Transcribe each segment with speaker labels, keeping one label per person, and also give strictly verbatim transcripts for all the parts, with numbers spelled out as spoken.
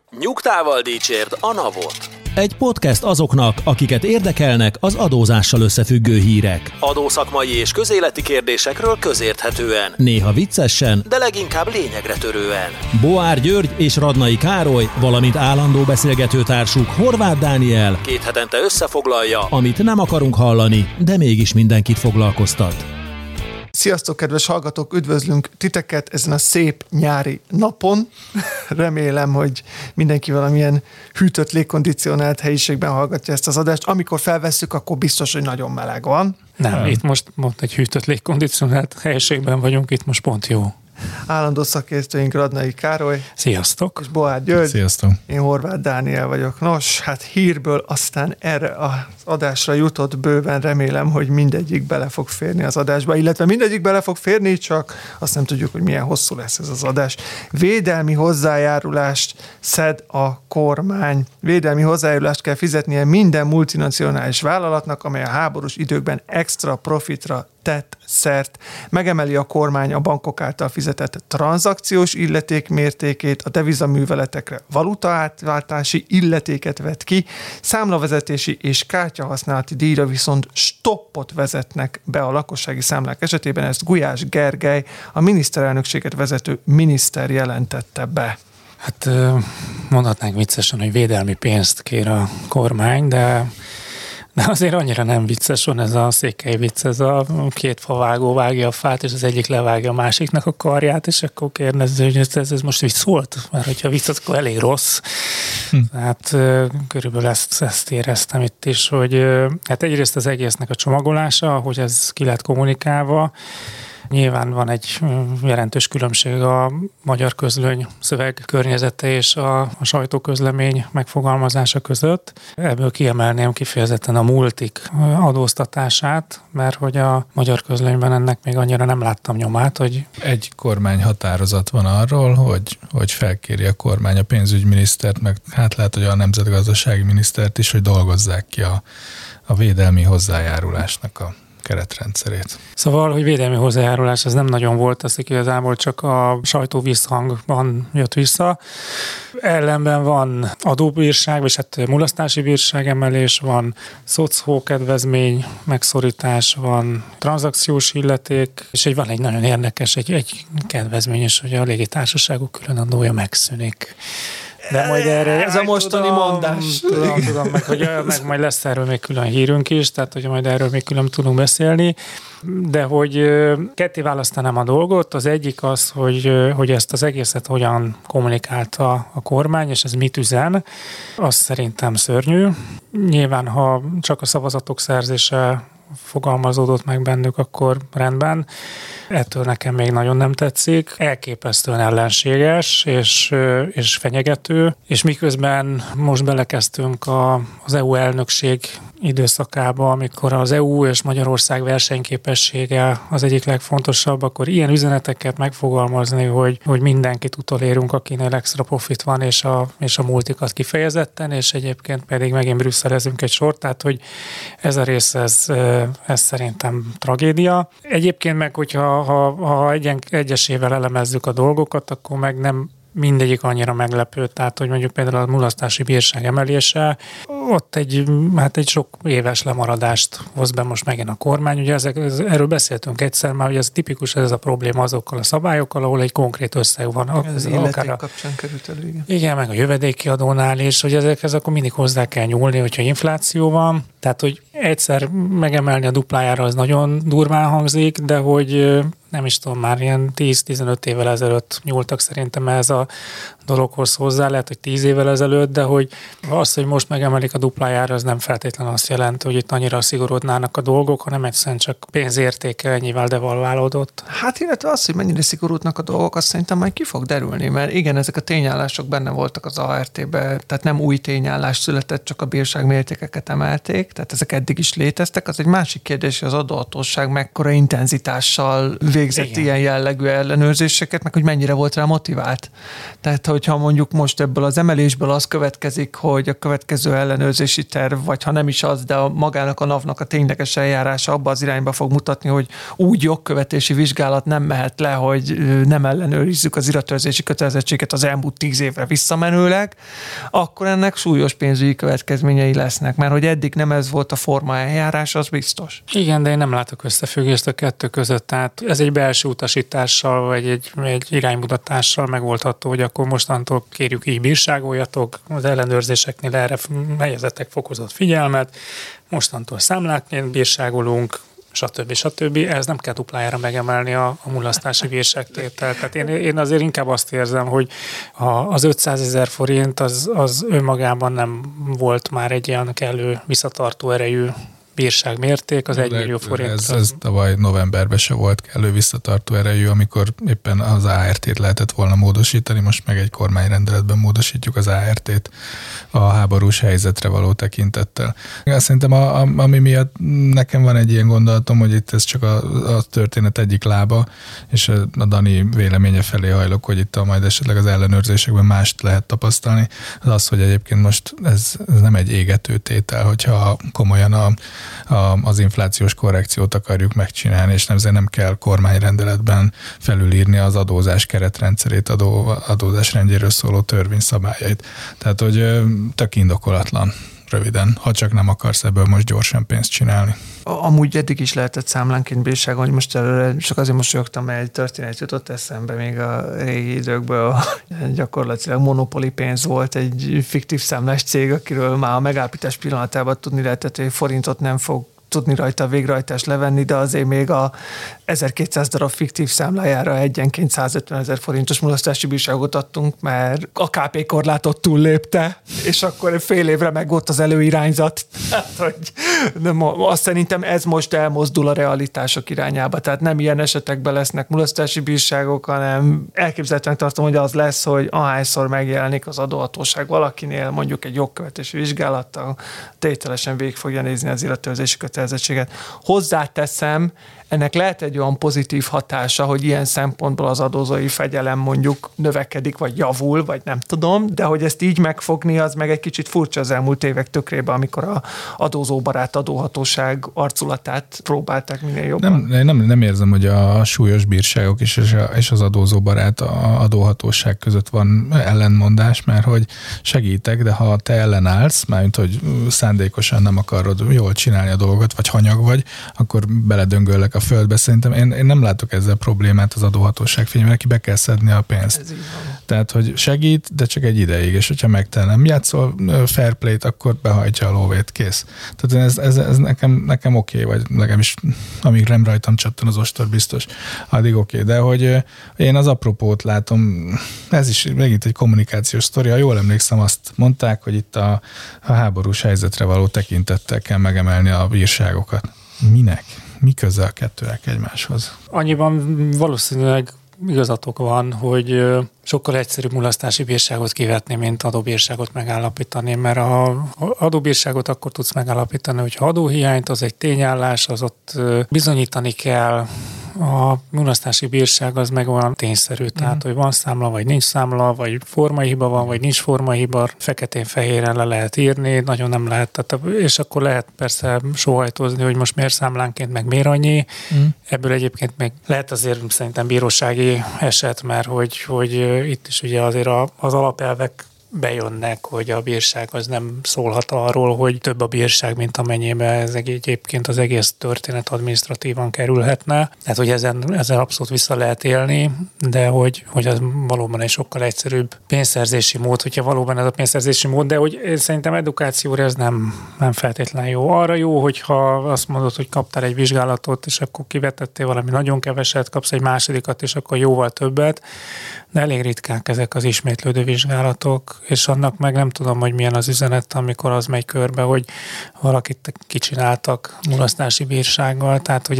Speaker 1: Nyugtával dicsérd a navot.
Speaker 2: Egy podcast azoknak, akiket érdekelnek az adózással összefüggő hírek.
Speaker 1: Adószakmai és közéleti kérdésekről közérthetően.
Speaker 2: Néha viccesen,
Speaker 1: de leginkább lényegre törően.
Speaker 2: Boár György és Radnai Károly, valamint állandó beszélgetőtársuk Horváth Dániel
Speaker 1: két hetente összefoglalja,
Speaker 2: amit nem akarunk hallani, de mégis mindenkit foglalkoztat.
Speaker 3: Sziasztok, kedves hallgatók! Üdvözlünk titeket ezen a szép nyári napon. Remélem, hogy mindenki valamilyen hűtött, légkondicionált helyiségben hallgatja ezt az adást. Amikor felvesszük, akkor biztos, hogy nagyon meleg van.
Speaker 4: Nem, hmm. itt most mondta, egy hűtött, légkondicionált helyiségben vagyunk, itt most pont jó.
Speaker 3: Állandó szakértőink Radnai Károly.
Speaker 4: Sziasztok!
Speaker 3: És Boár György.
Speaker 5: Sziasztok!
Speaker 3: Én Horváth Dániel vagyok. Nos, hát hírből aztán erre az adásra jutott bőven, remélem, hogy mindegyik bele fog férni az adásba, illetve mindegyik bele fog férni, csak azt nem tudjuk, hogy milyen hosszú lesz ez az adás. Védelmi hozzájárulást szed a kormány. Védelmi hozzájárulást kell fizetnie minden multinacionális vállalatnak, amely a háborús időkben extra profitra tett szert. Megemeli a kormány a bankok által fizetett tranzakciós illeték mértékét, a devizaműveletekre valutaátváltási illetéket vet ki, számlavezetési és kártyahasználati díjra viszont stoppot vezetnek be a lakossági számlák esetében. Ezt Gulyás Gergely, a miniszterelnökséget vezető miniszter jelentette be.
Speaker 4: Hát mondhatnánk viccesen, hogy védelmi pénzt kér a kormány, de De azért annyira nem vicces, van ez a székely vicc, ez a két favágó vágja a fát, és az egyik levágja a másiknak a karját, és akkor kérdező, hogy ez, ez most vicc volt? Mert hogyha vicc, akkor elég rossz. Hm. Tehát körülbelül ezt, ezt éreztem itt is, hogy hát egyrészt az egésznek a csomagolása, hogy ez ki lett kommunikálva. Nyilván van egy jelentős különbség a magyar közlöny szöveg környezete és a, a sajtóközlemény megfogalmazása között. Ebből kiemelném kifejezetten a multik adóztatását, mert hogy a magyar közlönyben ennek még annyira nem láttam nyomát, hogy...
Speaker 5: Egy kormányhatározat van arról, hogy, hogy felkéri a kormány a pénzügyminisztert, meg hát lehet, hogy a nemzetgazdasági minisztert is, hogy dolgozzák ki a, a védelmi hozzájárulásnak a keretrendszerét.
Speaker 4: Szóval, hogy védelmi hozzájárulás az nem nagyon volt, az igazából csak a sajtó visszhangban jött vissza. Ellenben van adóbírság, vagy hát mulasztási bírság emelés, van szocó kedvezmény, megszorítás, van tranzakciós illeték, és egy, van egy nagyon érdekes, egy, egy kedvezmény is, hogy a légitársaságok különadója megszűnik. De majd erre...
Speaker 3: Ez a mostani
Speaker 4: tudom,
Speaker 3: mondás.
Speaker 4: Tudom, tudom, meg, hogy meg majd lesz erről még külön hírünk is, tehát hogy majd erről még külön tudunk beszélni, de hogy ketté választanám a dolgot, az egyik az, hogy, hogy ezt az egészet hogyan kommunikálta a kormány, és ez mit üzen, az szerintem szörnyű. Nyilván, ha csak a szavazatok szerzése fogalmazódott meg bennük, akkor rendben. Ettől nekem még nagyon nem tetszik. Elképesztően ellenséges és, és fenyegető, és miközben most belekezdtünk a, az é u elnökség időszakába, amikor az é u és Magyarország versenyképessége az egyik legfontosabb, akkor ilyen üzeneteket megfogalmazni, hogy, hogy mindenkit utolérünk, akinél extra profit van, és a, és a multikat kifejezetten, és egyébként pedig megint brüsszelezünk egy sort, tehát hogy ez a rész, ez, ez szerintem tragédia. Egyébként meg, hogyha ha, ha egyen, egyesével elemezzük a dolgokat, akkor meg nem mindegyik annyira meglepő, tehát hogy mondjuk például a mulasztási bírság emelése, ott egy, hát egy sok éves lemaradást hoz be most megint a kormány. Ugye ezek, erről beszéltünk egyszer már, hogy ez tipikus, ez a probléma azokkal a szabályokkal, ahol egy konkrét összeg van.
Speaker 3: Az illeték kapcsán került elő, igen.
Speaker 4: Igen, meg a jövedéki adónál is, hogy ezekhez akkor mindig hozzá kell nyúlni, hogyha infláció van. Tehát, hogy egyszer megemelni a duplájára az nagyon durván hangzik, de hogy nem is tudom, már ilyen tíz-tizenöt évvel ezelőtt nyúltak szerintem ez a dologhoz hozzá, lehet, hogy tíz évvel ezelőtt, de hogy az, hogy most megemelik a duplájára, az nem feltétlenül azt jelenti, hogy itt annyira szigorodnának a dolgok, hanem egyszerűen csak pénzértéke ennyivel devalválódott.
Speaker 3: Hát illetve az, hogy mennyire szigorúdnak a dolgok, azt szerintem majd ki fog derülni, mert igen, ezek a tényállások benne voltak az á er té-ben, tehát nem új tényállás született, csak a bírság mértékeket emelték, tehát ezek eddig is léteztek. Az egy másik kérdés, hogy az adóhatóság mekkora intenzitással végzett igen. ilyen jellegű ellenőrzéseket, meg hogy mennyire volt rá motivált. Tehát, hogy hogyha mondjuk most ebből az emelésből az következik, hogy a következő ellenőrzési terv, vagy ha nem is az, de a magának a NAV-nak a tényleges eljárása abba az irányba fog mutatni, hogy úgy jogkövetési vizsgálat nem mehet le, hogy nem ellenőrizzük az iratőrzési kötelezettséget az elmúlt tíz évre visszamenőleg, akkor ennek súlyos pénzügyi következményei lesznek, mert hogy eddig nem ez volt a forma eljárás, az biztos.
Speaker 4: Igen, de én nem látok összefüggést a kettő között, tehát ez egy belső utasítással, vagy egy, egy iránymutatással megoldható, hogy akkor mostantól kérjük így bírságoljatok, az ellenőrzéseknél erre helyezettek fokozott figyelmet, mostantól számlákként bírságolunk, stb. stb. Ez nem kell duplájára megemelni a, a mulasztási bírságtételt. Tehát én, én azért inkább azt érzem, hogy a, az ötszázezer forint az, az önmagában nem volt már egy ilyen kellő visszatartó erejű bírságmérték, az egy millió forint.
Speaker 5: Ez, ez tavaly novemberben se volt kellő visszatartó erejű, amikor éppen az á er té-t lehetett volna módosítani, most meg egy kormányrendeletben módosítjuk az á er té-t a háborús helyzetre való tekintettel. Szerintem a, a, ami miatt nekem van egy ilyen gondolatom, hogy itt ez csak a, a történet egyik lába, és a, a Dani véleménye felé hajlok, hogy itt a majd esetleg az ellenőrzésekben mást lehet tapasztalni, az az, hogy egyébként most ez, ez nem egy égető tétel, hogyha komolyan a A, az inflációs korrekciót akarjuk megcsinálni, és nem, nem kell kormányrendeletben felülírni az adózás keretrendszerét, adó, adózás rendjéről szóló törvényszabályait. Tehát, hogy tök indokolatlan, röviden, ha csak nem akarsz ebből most gyorsan pénzt csinálni.
Speaker 3: Amúgy eddig is lehetett számlánként bírságon, hogy most előre, csak azért mosolyogtam, mert egy történet jutott eszembe még a régi időkből, gyakorlatilag monopoli pénz volt, egy fiktív számlás cég, akiről már a megállapítás pillanatában tudni lehetett, hogy forintot nem fog tudni rajta a végrehajtást levenni, de azért még a ezerkétszáz darab fiktív számlájára egyenként százötven ezer forintos mulasztási bírságot adtunk, mert a ká pé korlátot túllépte, és akkor fél évre meg volt az előirányzat. Tehát, hogy nem, azt szerintem ez most elmozdul a realitások irányába, tehát nem ilyen esetekben lesznek mulasztási bírságok, hanem elképzelhetően tartom, hogy az lesz, hogy ahányszor megjelenik az adóhatóság valakinél, mondjuk egy jogkövetési vizsgálattal, tételesen végig fogja nézni az iratőrzési kötelezettséget. Hozzáteszem, ennek lehet egy olyan pozitív hatása, hogy ilyen szempontból az adózói fegyelem mondjuk növekedik, vagy javul, vagy nem tudom, de hogy ezt így megfogni, az meg egy kicsit furcsa az elmúlt évek tökrében, amikor a adózóbarát adóhatóság arculatát próbálták minél jobban.
Speaker 5: Nem, nem, nem érzem, hogy a súlyos bírságok és, és az adózóbarát adóhatóság között van ellenmondás, mert hogy segítek, de ha te ellenállsz, mármint, hogy szándékosan nem akarod jól csinálni a dolgot, vagy hanyag vagy, akkor beledöngöllek a földbe. Szerintem én, én nem látok ezzel problémát az adóhatóság fényében, neki be kell szedni a pénzt. Tehát, hogy segít, de csak egy ideig, és hogyha meg te nem játszol fair play-t, akkor behajtja a lóvét, kész. Tehát ez, ez, ez nekem, nekem oké, okay, vagy legalábbis amíg nem rajtam csattan az ostor biztos, addig oké. Okay. De hogy én az apropót látom, ez is megint egy kommunikációs sztori, ha jól emlékszem, azt mondták, hogy itt a, a háborús helyzetre való tekintettel kell megemelni a bírságokat. Minek? Mi köze a kettőnek egymáshoz?
Speaker 4: Annyiban valószínűleg igazatok van, hogy sokkal egyszerűbb mulasztási bírságot kivetni, mint adóbírságot megállapítani, mert a adóbírságot akkor tudsz megállapítani, hogy ha adóhiányt, az egy tényállás, az ott bizonyítani kell. A mulasztási bírság az meg olyan tényszerű, tehát, mm. hogy van számla, vagy nincs számla, vagy formai hiba van, vagy nincs formai hiba, feketén-fehéren le lehet írni, nagyon nem lehet, tehát, és akkor lehet persze sóhajtózni, hogy most miért számlánként, meg miért annyi. Mm. Ebből egyébként meg lehet azért szerintem bírósági eset, mert hogy, hogy itt is ugye azért az alapelvek bejönnek, hogy a bírság az nem szólhat arról, hogy több a bírság, mint amennyiben ez egyébként az egész történet adminisztratívan kerülhetne. Tehát, hogy ezen, ezen abszolút vissza lehet élni, de hogy, hogy az valóban egy sokkal egyszerűbb pénzszerzési mód, hogyha valóban ez a pénzszerzési mód, de hogy szerintem edukációra ez nem, nem feltétlenül jó. Arra jó, hogyha azt mondod, hogy kaptál egy vizsgálatot, és akkor kivetettél valami nagyon keveset, kapsz egy másodikat, és akkor jóval többet, de elég ritkák ezek az ismétlődő vizsgálatok, és annak meg nem tudom, hogy milyen az üzenet, amikor az megy körbe, hogy valakit kicsináltak mulasztási bírsággal, tehát hogy ez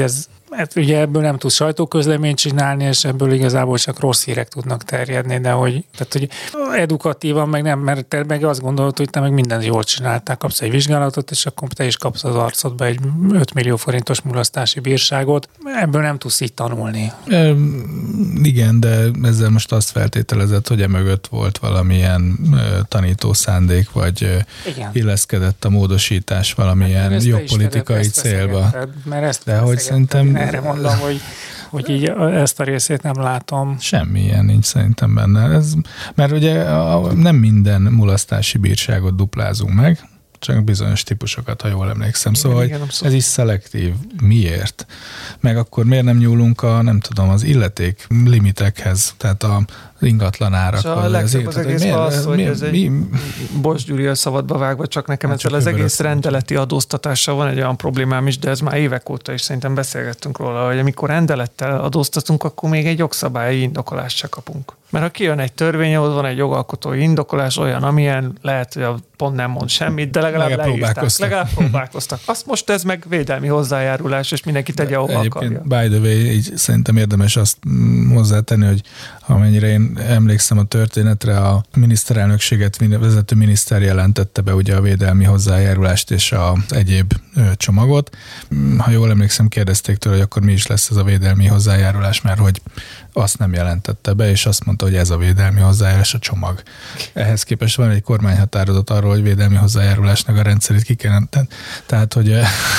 Speaker 4: hát ugye ebből nem tud sajtóközleményt csinálni, és ebből igazából csak rossz hírek tudnak terjedni, de hogy, tehát, hogy edukatívan meg nem, mert te meg azt gondolod, hogy te meg mindent jól csináltál, kapsz egy vizsgálatot, és akkor te is kapsz az arcodba egy öt millió forintos mulasztási bírságot. Ebből nem tudsz így tanulni.
Speaker 5: E, igen, de ezzel most azt feltételezett, hogy emögött volt valamilyen e, tanító szándék, vagy e, illeszkedett a módosítás valamilyen hát, jobb politikai célba.
Speaker 4: Mert ezt
Speaker 5: de hogy szerintem...
Speaker 4: Erre mondom, hogy, hogy így ezt a részét nem látom.
Speaker 5: Semmilyen nincs szerintem benne. Ez, mert ugye a, nem minden mulasztási bírságot duplázunk meg, csak bizonyos típusokat, ha jól emlékszem. Igen, szóval igen, ez is szelektív. Miért? Meg akkor miért nem nyúlunk a, nem tudom, az illeték limitekhez, tehát a ingatlan árakhoz.
Speaker 3: A legszebb az egész az, hogy ez egy Bos Gyuri a szabadba vágva, csak nekem ezzel az egész rendeleti adóztatással van egy olyan problémám is, de ez már évek óta is szerintem beszélgettünk róla, hogy amikor rendelettel adóztatunk, akkor még egy jogszabályi indokolást se kapunk. Mert ha kijön egy törvény, ahhoz van egy jogalkotói indokolás, olyan, amilyen lehet, hogy pont nem mond semmit, de legalább leírták, legalább próbálkoztak. Azt most ez meg védelmi hozzájárulás, és mindenki tegye, ahova akarja.
Speaker 5: By the way, így szerintem érdemes azt hozzátenni, hogy amennyire én emlékszem a történetre, a miniszterelnökséget vezető miniszter jelentette be ugye a védelmi hozzájárulást és az egyéb csomagot. Ha jól emlékszem, kérdezték tőle, hogy akkor mi is lesz ez a védelmi hozzájárulás, mert hogy azt nem jelentette be, és azt mondta, hogy ez a védelmi hozzájárulás a csomag. Ehhez képest van egy kormányhatározat arról, hogy védelmi hozzájárulásnak a rendszerét ki kellene. Tehát, hogy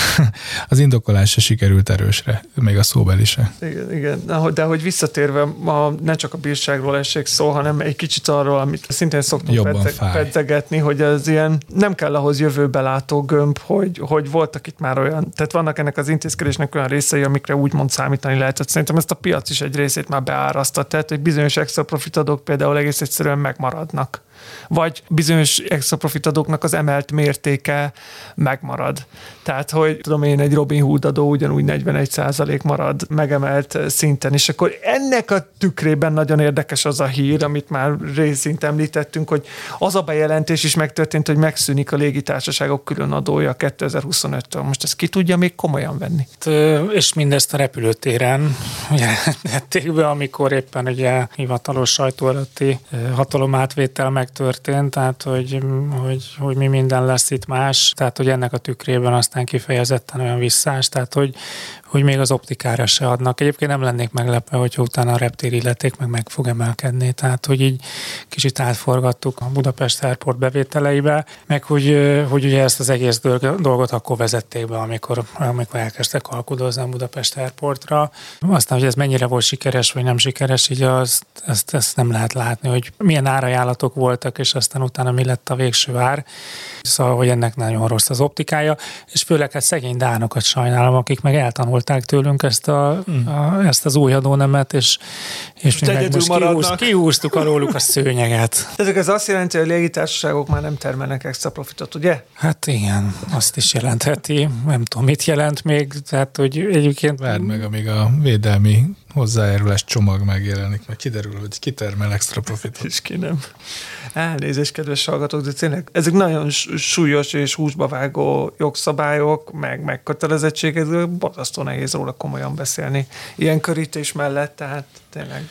Speaker 5: az indokolás se sikerült erősre, még a szóbeli se.
Speaker 3: Igen, igen. De hogy visszatérve, ma ne csak a bírságról essék szó, hanem egy kicsit arról, amit szintén szoktunk pedze- pedzegetni, hogy az ilyen nem kell ahhoz jövőbe látó gömb, hogy, hogy voltak itt már olyan, tehát vannak ennek az intézkedésnek olyan részei, amikre úgymond számítani lehetett. Szerintem ezt a piac is egy részét már beárasztott, tehát hogy bizonyos extra profitadók például egész egyszerűen megmaradnak. Vagy bizonyos extra profitadóknak az emelt mértéke megmarad. Tehát, hogy tudom én, egy Robin Hood adó ugyanúgy negyvenegy százalék marad megemelt szinten, és akkor ennek a tükrében nagyon érdekes az a hír, amit már részint említettünk, hogy az a bejelentés is megtörtént, hogy megszűnik a légitársaságok külön adója kétezer-huszonöttől. Most ezt ki tudja még komolyan venni?
Speaker 4: És mindezt a repülőtéren jelentették be, amikor éppen ugye hivatalos sajtó előtti hatalomátvétel megtörtént, tehát hogy, hogy, hogy mi minden lesz itt más, tehát hogy ennek a tükrében aztán kifejezetten olyan visszás, tehát hogy, hogy még az optikára se adnak. Egyébként nem lennék meglepve, hogyha utána a reptéri illeték meg meg fog emelkedni, tehát hogy így kicsit átforgattuk a Budapest Airport bevételeibe, meg hogy, hogy ugye ezt az egész dolgot akkor vezették be, amikor, amikor elkezdtek alkudozni a Budapest Airportra. Aztán, hogy ez mennyire volt sikeres, vagy nem sikeres, így az, ezt, ezt nem lehet látni, hogy milyen árajánlatok voltak, és aztán utána mi lett a végső ár. Szóval, hogy ennek nagyon rossz az optikája, és főleg hát szegény dánokat sajnálom, akik meg eltanulták tőlünk ezt, a, hmm. a, ezt az új adónemet, és, és mi meg most kihúzt, kihúztuk alóluk a szőnyeget.
Speaker 3: Ezek ez azt jelenti, hogy a légitársaságok már nem termelnek extra profitot, ugye?
Speaker 4: Hát igen, azt is jelentheti. Nem tudom, mit jelent még, tehát, hogy egyébként...
Speaker 5: Várd meg, amíg a védelmi hozzájárulás csomag megjelenik, mert kiderül, hogy ki termel extra profitot.
Speaker 3: És ki nem. Elnézést, kedves hallgatók, de tényleg ezek nagyon súlyos és húsba vágó jogszabályok, meg, meg kötelezettségek, borzasztó nehéz róla komolyan beszélni. Ilyen körítés mellett, tehát tényleg...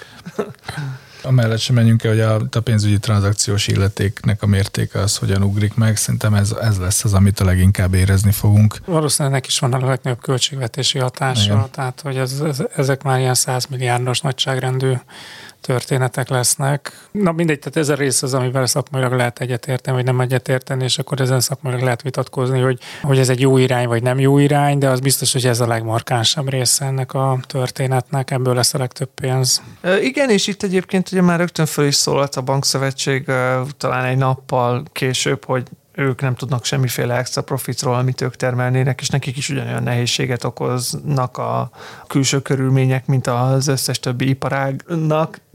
Speaker 5: Amellett sem menjünk el, hogy a, a pénzügyi tranzakciós illetéknek a mértéke az hogyan ugrik meg. Szerintem ez, ez lesz az, amit a leginkább érezni fogunk.
Speaker 4: Valószínűleg ennek is van a legnagyobb költségvetési hatása, igen. Tehát hogy ez, ez, ezek már ilyen száz milliárdos nagyságrendű történetek lesznek. Na mindegy, tehát ez a rész az, amivel szakmailag lehet egyetérteni, vagy nem egyetérteni, és akkor ezen szakmailag lehet vitatkozni, hogy, hogy ez egy jó irány, vagy nem jó irány, de az biztos, hogy ez a legmarkánsabb része ennek a történetnek, ebből lesz a legtöbb pénz.
Speaker 3: E, igen, és itt egyébként ugye már rögtön föl is szólalt a bankszövetség talán egy nappal később, hogy ők nem tudnak semmiféle extra profitról, amit ők termelnének, és nekik is ugyanolyan nehézséget okoznak a külső körülmények, mint az összes többi iparágnak.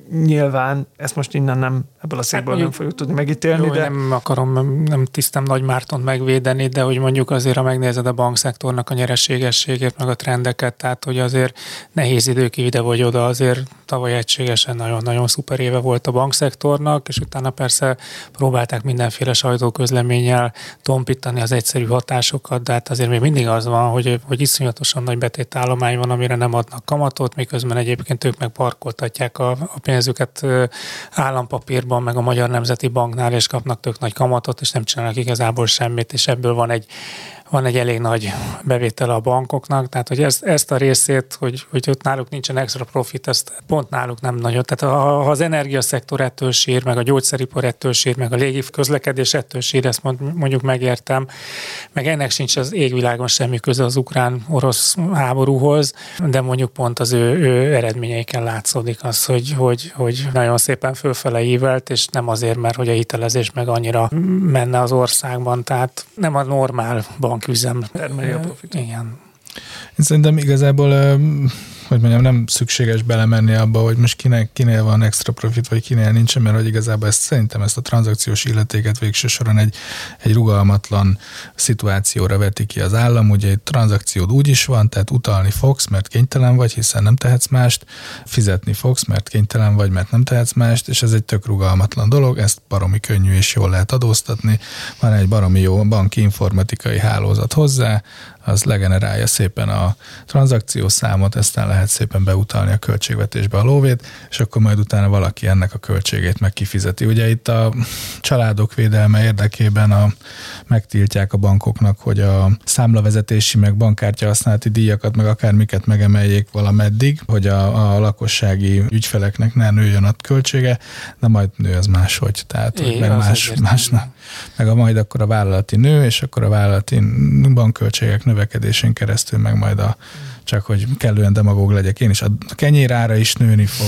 Speaker 3: nyilván ezt most innen nem, ebből a székből hát, nem fogjuk tudni megítélni.
Speaker 4: Jó,
Speaker 3: de...
Speaker 4: nem akarom, nem tisztem Nagy Mártont megvédeni, de hogy mondjuk azért, ha megnézed a bankszektornak a nyereségességét, meg a trendeket, tehát hogy azért nehéz idők ide vagy oda, azért tavaly egységesen nagyon-nagyon szuper éve volt a bankszektornak, és utána persze próbálták mindenféle sajtóközleménnyel tompítani az egyszerű hatásokat, de hát azért még mindig az van, hogy, hogy iszonyatosan nagy betétállomány van, amire nem adnak kamatot, miközben egyébként ők meg parkoltatják a, a pénzüket állampapírban, meg a Magyar Nemzeti Banknál, és kapnak tök nagy kamatot, és nem csinálnak igazából semmit, és ebből van egy van egy elég nagy bevétele a bankoknak, tehát hogy ezt, ezt a részét, hogy, hogy ott náluk nincsen extra profit, ezt pont náluk nem nagyon. Tehát ha, ha az energiaszektor ettől sír, meg a gyógyszeripar ettől sír, meg a légi közlekedés ettől sír, ezt mondjuk megértem, meg ennek sincs az égvilágon semmi köze az ukrán-orosz háborúhoz, de mondjuk pont az ő, ő eredményeiken látszódik az, hogy, hogy, hogy nagyon szépen fölfele ívelt, és nem azért, mert hogy a hitelezés meg annyira menne az országban, tehát nem a normál banküzem termeli a profit. Igen.
Speaker 5: Én szerintem igazából, hogy mondjam, nem szükséges belemenni abba, hogy most kinek, kinél van extra profit, vagy kinél nincsen, mert hogy igazából ezt, szerintem ezt a tranzakciós illetéket végső soron egy, egy rugalmatlan szituációra veti ki az állam. Ugye egy tranzakciód úgy is van, tehát utalni fogsz, mert kénytelen vagy, hiszen nem tehetsz mást, fizetni fogsz, mert kénytelen vagy, mert nem tehetsz mást, és ez egy tök rugalmatlan dolog, ezt baromi könnyű és jól lehet adóztatni. Van egy baromi jó banki informatikai hálózat hozzá, az legenerálja szépen a tranzakciós számot, aztán lehet szépen beutalni a költségvetésbe a lóvét, és akkor majd utána valaki ennek a költségét meg kifizeti. Ugye itt a családok védelme érdekében a, megtiltják a bankoknak, hogy a számlavezetési meg bankkártya használati díjakat, meg akármiket megemeljék valameddig, hogy a, a lakossági ügyfeleknek ne nőjön a költsége, de majd nő az máshogy. Tehát, hogy meg más, másnak. Meg a majd akkor a vállalati nő, és akkor a vállalati bankköltségek növekedésén keresztül meg majd a, csak hogy kellően demagóg legyek én is, a kenyérára is nőni fog,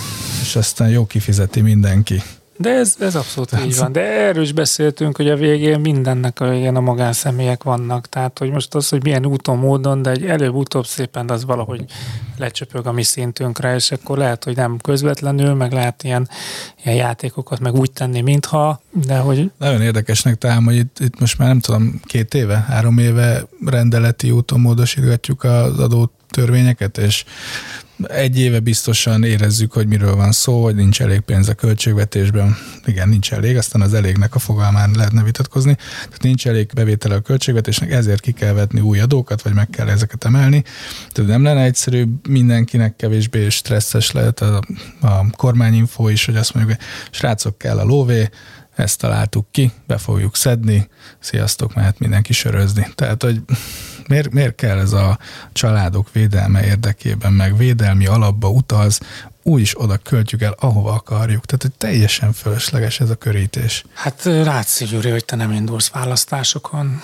Speaker 5: és aztán jó kifizeti mindenki.
Speaker 4: De ez, ez abszolút így van. De erről is beszéltünk, hogy a végén mindennek a végén a magánszemélyek vannak. Tehát, hogy most az, hogy milyen úton, módon, de egy előbb-utóbb szépen az valahogy lecsöpög a mi szintünkre, és akkor lehet, hogy nem közvetlenül, meg lehet ilyen, ilyen játékokat meg úgy tenni, mintha, de hogy...
Speaker 5: Nagyon érdekesnek talán, hogy itt, itt most már nem tudom, két éve, három éve rendeleti úton módosítgatjuk az adó törvényeket, és egy éve biztosan érezzük, hogy miről van szó, hogy nincs elég pénz a költségvetésben. Igen, nincs elég, aztán az elégnek a fogalmán lehetne vitatkozni. Tehát nincs elég bevétele a költségvetésnek, ezért ki kell vetni új adókat, vagy meg kell ezeket emelni. Tehát nem lenne egyszerű, mindenkinek kevésbé stresszes lehet a, a kormányinfó is, hogy azt mondjuk, hogy srácok, kell a lóvé, ezt találtuk ki, be fogjuk szedni, sziasztok, mehet mindenki sörözni. Tehát, hogy miért, miért kell ez a családok védelme érdekében, meg védelmi alapba utalsz, úgyis oda költjük el, ahova akarjuk. Tehát, hogy teljesen fölösleges ez a körítés.
Speaker 4: Hát látszik, Gyuri, hogy te nem indulsz választásokon.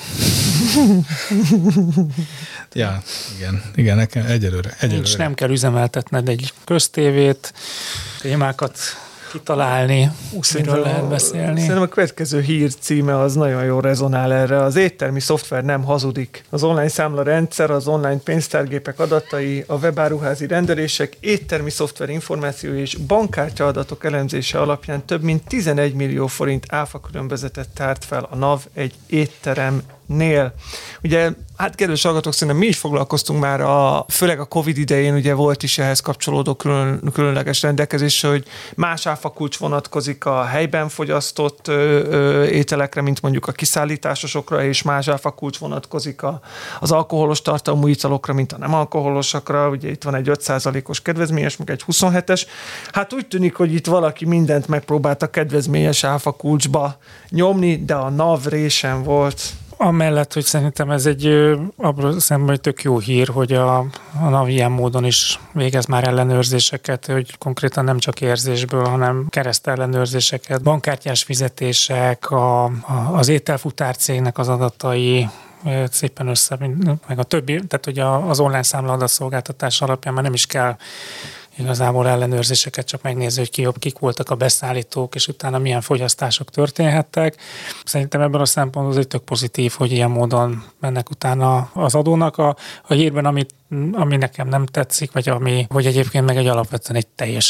Speaker 5: Ja, igen, igen, nekem egyelőre. egyelőre.
Speaker 4: Nincs, nem kell üzemeltetned egy köztévét, témákat kitalálni, miről lehet beszélni.
Speaker 3: Szerintem a következő hír címe az nagyon jól rezonál erre. Az éttermi szoftver nem hazudik. Az online számlarendszer, az online pénztárgépek adatai, a webáruházi rendelések, éttermi szoftver információi és bankkártya adatok elemzése alapján több mint tizenegy millió forint áfa különbözetet tárt fel a NAV egy étteremnél. Ugye, hát kedves hallgatók, szerintem mi is foglalkoztunk már, a, főleg a Covid idején ugye volt is ehhez kapcsolódó külön, különleges rendelkezés, hogy más áfakulcs vonatkozik a helyben fogyasztott ö, ö, ételekre, mint mondjuk a kiszállításosokra, és más áfakulcs vonatkozik a, az alkoholos tartalmú italokra, mint a nem alkoholosakra. Ugye itt van egy öt százalékos kedvezményes, meg egy huszonhetes. Hát úgy tűnik, hogy itt valaki mindent megpróbált a kedvezményes áfakulcsba nyomni, de a NAV résen volt.
Speaker 4: Amellett, hogy szerintem ez egy abban szemben egy tök jó hír, hogy a, a NAV ilyen módon is végez már ellenőrzéseket, hogy konkrétan nem csak érzésből, hanem keresztellenőrzéseket, bankkártyás fizetések, a, a, az ételfutárcégnek az adatai szépen össze, meg a többi, tehát hogy az online számlaadatszolgáltatás alapján már nem is kell igazából ellenőrzéseket, csak megnézni, hogy ki, kik voltak a beszállítók, és utána milyen fogyasztások történhettek. Szerintem ebben a szempontból az egy tök pozitív, hogy ilyen módon mennek utána az adónak. A, a hírben, amit, ami nekem nem tetszik, vagy ami, hogy egyébként meg egy alapvetően egy teljesen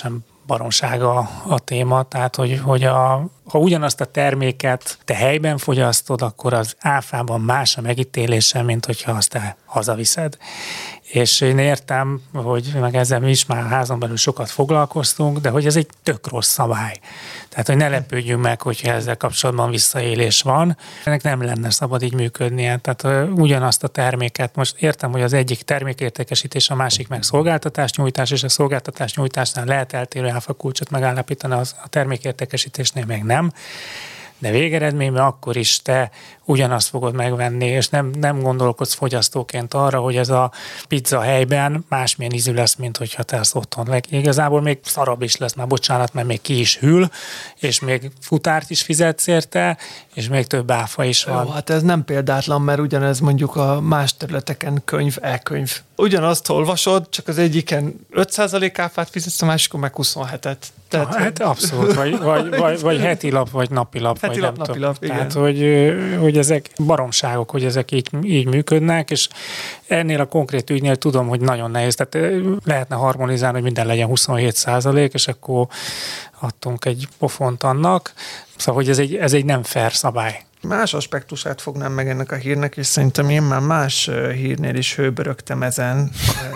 Speaker 4: baromsága a téma, tehát hogy, hogy a, ha ugyanazt a terméket te helyben fogyasztod, akkor az áfában más a megítélése, mint hogyha azt te hazaviszed. És én értem, hogy meg ezzel mi is már házon belül sokat foglalkoztunk, de hogy ez egy tök rossz szabály. Tehát, hogy ne lepődjünk meg, hogyha ezzel kapcsolatban visszaélés van. Ennek nem lenne szabad így működnie. Tehát ugyanazt a terméket, most értem, hogy az egyik termékértékesítés, a másik meg szolgáltatásnyújtás, és a szolgáltatásnyújtásnál lehet eltérő áfakulcsot megállapítani, az a termékértékesítésnél meg nem. De végeredményben akkor is te ugyanazt fogod megvenni, és nem, nem gondolkodsz fogyasztóként arra, hogy ez a pizza helyben másmilyen ízű lesz, mint hogyha te ezt otthon. Igazából még szarabb is lesz, már bocsánat, mert még ki is hűl, és még futárt is fizetsz érte, és még több áfa is van.
Speaker 3: Jó, hát ez nem példátlan, mert ugyanez mondjuk a más területeken könyv, e-könyv. Ugyanazt olvasod, csak az egyiken öt százalék áfát fizetsz, a másikon meg huszonhetet. Tehát,
Speaker 4: ah, hát abszolút, vagy, vagy, vagy, vagy heti lap, vagy napi lap.
Speaker 3: Heti
Speaker 4: vagy
Speaker 3: lap,
Speaker 4: nem
Speaker 3: napi
Speaker 4: tudom.
Speaker 3: lap, igen.
Speaker 4: Tehát, hogy, hogy ezek baromságok, hogy ezek így, így működnek, és ennél a konkrét ügynél tudom, hogy nagyon nehéz. Tehát lehetne harmonizálni, hogy minden legyen huszonhét százalék, és akkor adtunk egy pofont annak. Szóval, hogy ez egy, ez egy nem fair szabály.
Speaker 3: Más aspektusát fognám meg ennek a hírnek, és szerintem én már más hírnél is hőbörögtem ezen,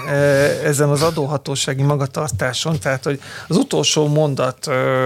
Speaker 3: ezen az adóhatósági magatartáson, tehát, hogy az utolsó mondat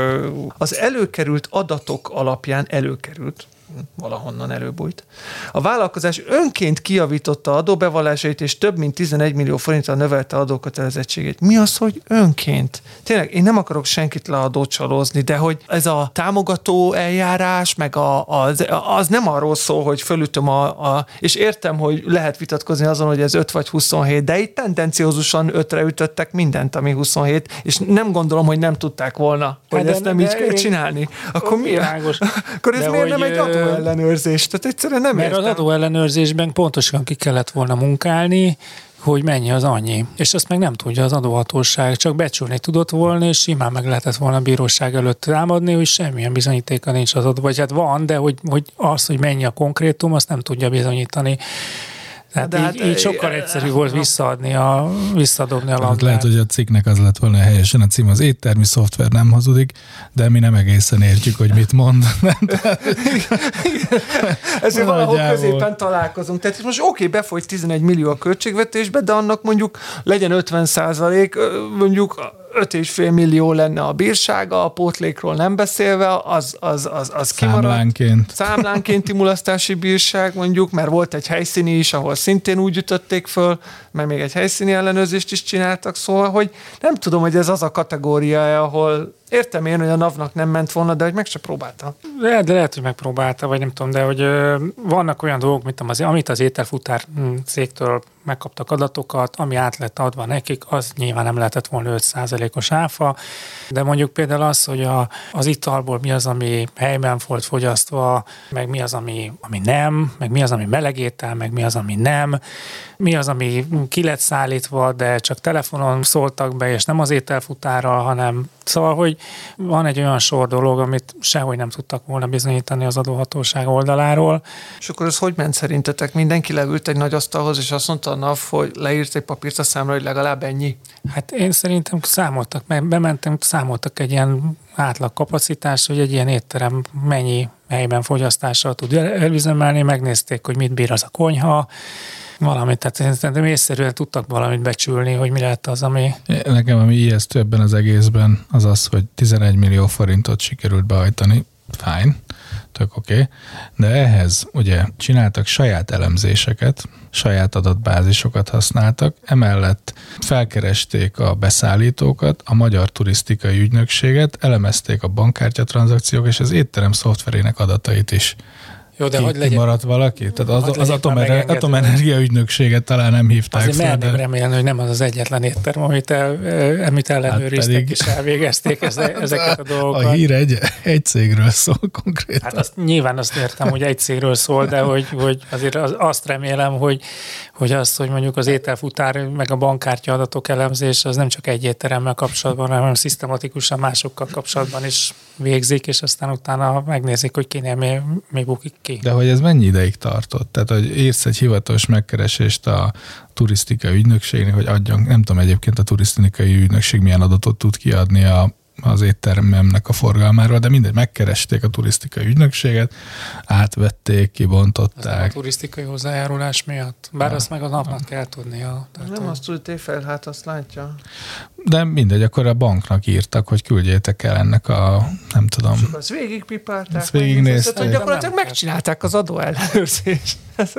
Speaker 3: az előkerült adatok alapján előkerült, valahonnan előbújt. A vállalkozás önként kijavította adóbevallásait, és több mint tizenegy millió forinttal növelte adókötelezettségét. Mi az, hogy önként? Tényleg, én nem akarok senkit leadócsalózni, de hogy ez a támogató eljárás, meg a, az, az nem arról szól, hogy fölütöm a, a... És értem, hogy lehet vitatkozni azon, hogy ez öt vagy huszonhét, de itt tendenciózusan ötre ütöttek mindent, ami huszonhét, és nem gondolom, hogy nem tudták volna, hogy de, ezt nem de, így de, kell csinálni. Akkor mi? Akkor ez miért nem egy adóellenőrzés? Tehát egyszerűen nem
Speaker 4: Mert
Speaker 3: értem.
Speaker 4: az adóellenőrzésben pontosan ki kellett volna munkálni, hogy mennyi az annyi. És ezt meg nem tudja az adóhatóság, csak becsülni tudott volna, és simán meg lehetett volna a bíróság előtt támadni, hogy semmilyen bizonyítéka nincs az adó. Vagy hát van, de hogy, hogy az, hogy mennyi a konkrétum, azt nem tudja bizonyítani. Tehát de így, hát, így sokkal egyszerű volt visszaadni a, visszadobni a labdát.
Speaker 5: Lehet, hogy a cikknek az lett volna helyesen a cím, az éttermi szoftver nem hazudik, de mi nem egészen értjük, hogy mit mond.
Speaker 3: Ezért valahol középen találkozunk. Tehát most oké, befolyt tizenegy millió a költségvetésbe, de annak mondjuk legyen ötven százalék, mondjuk öt és fél millió lenne a bírsága, a pótlékról nem beszélve, az, az, az, az kimaradt.
Speaker 5: Számlánként.
Speaker 3: Számlánkénti mulasztási bírság mondjuk, mert volt egy helyszíni is, ahol szintén úgy ütötték föl, mert még egy helyszíni ellenőrzést is csináltak, szóval, hogy nem tudom, hogy ez az a kategória, ahol értem én, hogy a NAV-nak nem ment volna, de hogy meg se próbálta.
Speaker 4: De, de lehet, hogy megpróbálta, vagy nem tudom, de hogy ö, vannak olyan dolgok, mint az, amit az ételfutár cégtől megkaptak adatokat, ami át lett adva nekik, az nyilván nem lehetett volna öt százalékos áfa, de mondjuk például az, hogy a, az italból mi az, ami helyben volt fogyasztva, meg mi az, ami, ami nem, meg mi az, ami melegétel, meg mi az, ami nem, mi az, ami ki lett szállítva, de csak telefonon szóltak be, és nem az ételfutárral, hanem szóval, hogy van egy olyan sor dolog, amit sehogy nem tudtak volna bizonyítani az adóhatóság oldaláról.
Speaker 3: És akkor ez hogy ment szerintetek? Mindenki leült egy nagy asztalhoz, és azt mondta a NAV, hogy leírt egy papírt a számra, hogy legalább ennyi?
Speaker 4: Hát én szerintem számoltak, mert bementem, számoltak egy ilyen átlag kapacitást, hogy egy ilyen étterem mennyi helyben fogyasztással tud elüzemelni, megnézték, hogy mit bír az a konyha, valamit, tehát szerintem észszerűen tudtak valamit becsülni, hogy mi lehet az, ami...
Speaker 5: Nekem ami ijesztő ebben az egészben az az, hogy tizenegy millió forintot sikerült behajtani, fine, tök oké, okay. De ehhez ugye csináltak saját elemzéseket, saját adatbázisokat használtak, emellett felkeresték a beszállítókat, a Magyar Turisztikai Ügynökséget, elemezték a bankkártyatranzakciók és az étterem szoftverének adatait is.
Speaker 4: Jó, de
Speaker 5: Ki,
Speaker 4: hogy legyen,
Speaker 5: maradt valaki? Tehát az, az
Speaker 4: atomener,
Speaker 5: atomenergia ügynökséget talán nem hívták
Speaker 4: azért
Speaker 5: fel.
Speaker 4: Azért merném remélni, hogy nem az az egyetlen étterem, amit, el, amit ellenőriztek, hát és elvégezték ezeket a dolgokat.
Speaker 5: A hír egy, egy cégről szól konkrétan.
Speaker 4: Hát azt, nyilván azt értem, hogy egy cégről szól, de hogy, hogy azért az, azt remélem, hogy, hogy azt, hogy mondjuk az ételfutár meg a bankkártya adatok elemzés, az nem csak egy étteremmel kapcsolatban, hanem szisztematikusan másokkal kapcsolatban is végzik, és aztán utána megnézik, hogy kinél mi, mi bukik ki.
Speaker 5: De hogy ez mennyi ideig tartott? Tehát, hogy írsz egy hivatalos megkeresést a turisztikai ügynökségnek, hogy adjon, nem tudom egyébként a turisztikai ügynökség milyen adatot tud kiadni a az éttermemnek a forgalmáról, de mindegy, megkeresték a turisztikai ügynökséget, átvették, kibontották.
Speaker 4: Az a turisztikai hozzájárulás miatt? Bár ja. azt meg a napnak kell tudnia.
Speaker 3: Tehát nem a... azt tudja, fel, hát azt látja.
Speaker 5: De mindegy, akkor a banknak írtak, hogy küldjétek el ennek a, nem tudom.
Speaker 3: És azt végigpipálták.
Speaker 5: Azt végignézték.
Speaker 3: Hogy gyakorlatilag megcsinálták az adóellenőrzést.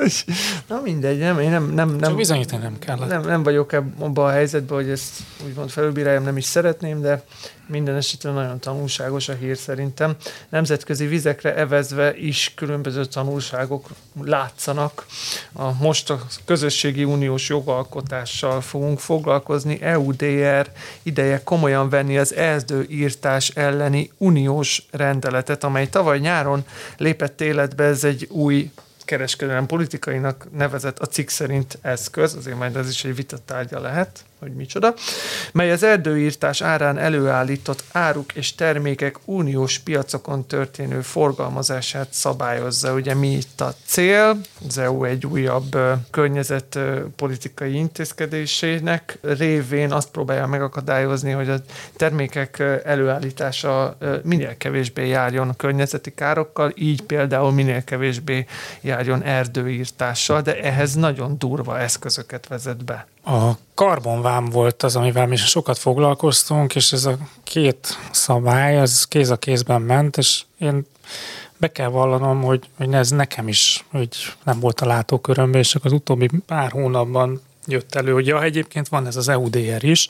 Speaker 3: Na mindegy, nem, én nem... nem, nem
Speaker 4: Csak bizonyítani nem kell.
Speaker 3: Nem, nem vagyok abban a helyzetben, hogy ezt úgymond felülbíráljam, nem is szeretném, de minden esetben nagyon tanulságos a hír szerintem. Nemzetközi vizekre evezve is különböző tanulságok látszanak. A, most a közösségi uniós jogalkotással fogunk foglalkozni. é u dé er ideje komolyan venni az erdőírtás elleni uniós rendeletet, amely tavaly nyáron lépett életbe. Ez egy új kereskedelem politikainak nevezett a cikk szerint eszköz, azért majd ez is egy vitatárgya lehet, hogy micsoda, mely az erdőírtás árán előállított áruk és termékek uniós piacokon történő forgalmazását szabályozza. Ugye mi itt a cél? Az é u egy újabb környezetpolitikai intézkedésének révén azt próbálja megakadályozni, hogy a termékek előállítása minél kevésbé járjon a környezeti károkkal, így például minél kevésbé járjon erdőírtással, de ehhez nagyon durva eszközöket vezet be.
Speaker 4: A karbonvám volt az, amivel mi sokat foglalkoztunk, és ez a két szabály, az kéz a kézben ment, és én be kell vallanom, hogy, hogy ez nekem is, hogy nem volt a látókörömben, és csak az utóbbi pár hónapban jött elő, hogy ja, egyébként van ez az é u dé er is.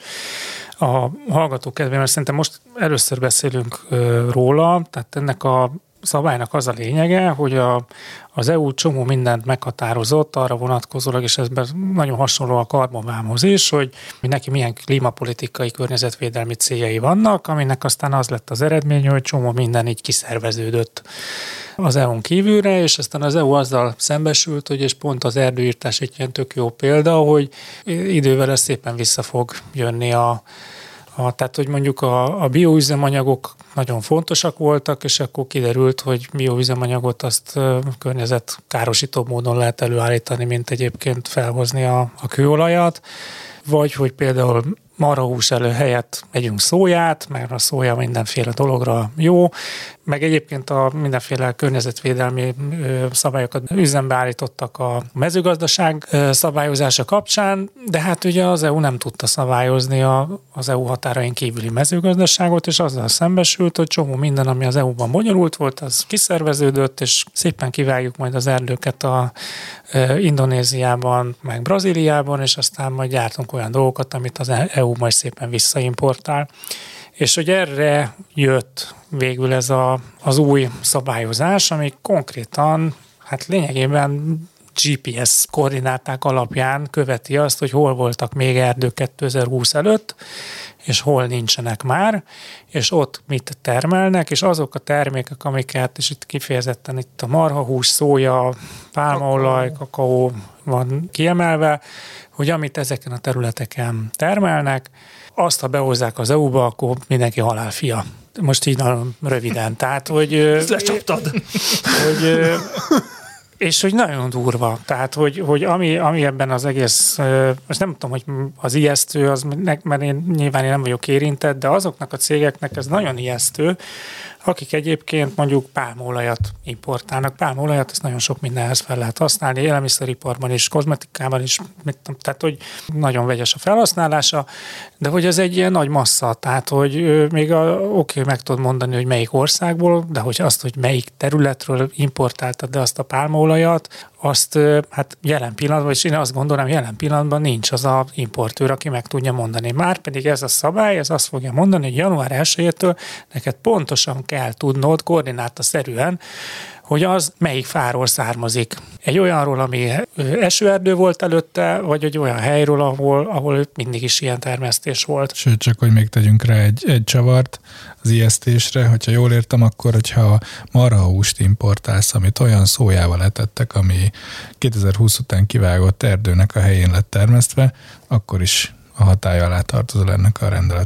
Speaker 4: A hallgatók kedvéért szerintem most először beszélünk ö, róla, tehát ennek a szabálynak az a lényege, hogy a, az é u csomó mindent meghatározott arra vonatkozólag, és ez nagyon hasonló a karbonvámhoz is, hogy neki milyen klímapolitikai környezetvédelmi céljai vannak, aminek aztán az lett az eredmény, hogy csomó minden így kiszerveződött az é u-n kívülre, és aztán az é u azzal szembesült, hogy és pont az erdőírtás egy ilyen tök jó példa, hogy idővel ez szépen vissza fog jönni a A, tehát, hogy mondjuk a, a bioüzemanyagok nagyon fontosak voltak, és akkor kiderült, hogy bioüzemanyagot azt környezetkárosító módon lehet előállítani, mint egyébként felhozni a, a kőolajat, vagy hogy például marhahús elő helyett megyünk szóját, mert a szója mindenféle dologra jó, meg egyébként a mindenféle környezetvédelmi szabályokat üzembe állítottak a mezőgazdaság szabályozása kapcsán, de hát ugye az é u nem tudta szabályozni a, az é u határain kívüli mezőgazdaságot, és azzal szembesült, hogy csomó minden, ami az é u-ban bonyolult volt, az kiszerveződött, és szépen kivágjuk majd az erdőket a Indonéziában, meg Brazíliában, és aztán majd gyártunk olyan dolgokat, amit az é u majd szépen visszaimportál. És hogy erre jött végül ez a, az új szabályozás, ami konkrétan, hát lényegében gé pé es koordináták alapján követi azt, hogy hol voltak még erdők kétezer-húsz előtt, és hol nincsenek már, és ott mit termelnek, és azok a termékek, amiket, és itt kifejezetten itt a marhahús, szója, pálmaolaj, kakaó van kiemelve, hogy amit ezeken a területeken termelnek, azt, ha behozzák az é u-ba, akkor mindenki halálfia. Most így nagyon röviden. Tehát, hogy...
Speaker 3: Ezt lecsaptad.
Speaker 4: Hogy, és hogy nagyon durva. Tehát, hogy, hogy ami, ami ebben az egész, most nem tudom, hogy az ijesztő, az, mert én nyilván én nem vagyok érintett, de azoknak a cégeknek ez nagyon ijesztő, akik egyébként mondjuk pálmaolajat importálnak. Pálmaolajat ezt nagyon sok mindenhez fel lehet használni, élelmiszeriparban is, kozmetikában is, tehát hogy nagyon vegyes a felhasználása, de hogy ez egy ilyen nagy massza, tehát hogy még oké, meg tudod mondani, hogy melyik országból, de hogy azt, hogy melyik területről importáltad de azt a pálmaolajat, azt hát jelen pillanatban, és én azt gondolom, jelen pillanatban nincs az a importőr, aki meg tudja mondani. Márpedig ez a szabály, ez azt fogja mondani, hogy január elsejétől neked pontosan kell tudnod koordinátaszerűen, hogy az melyik fáról származik. Egy olyanról, ami esőerdő volt előtte, vagy egy olyan helyről, ahol, ahol mindig is ilyen termesztés volt.
Speaker 5: Sőt, csak hogy még tegyünk rá egy, egy csavart az ijesztésre, hogyha jól értem, akkor hogyha marhahúst importálsz, amit olyan szójával etettek, ami kétezer-húsz után kivágott erdőnek a helyén lett termesztve, akkor is a hatály alá tartozol ennek a rendeletnek.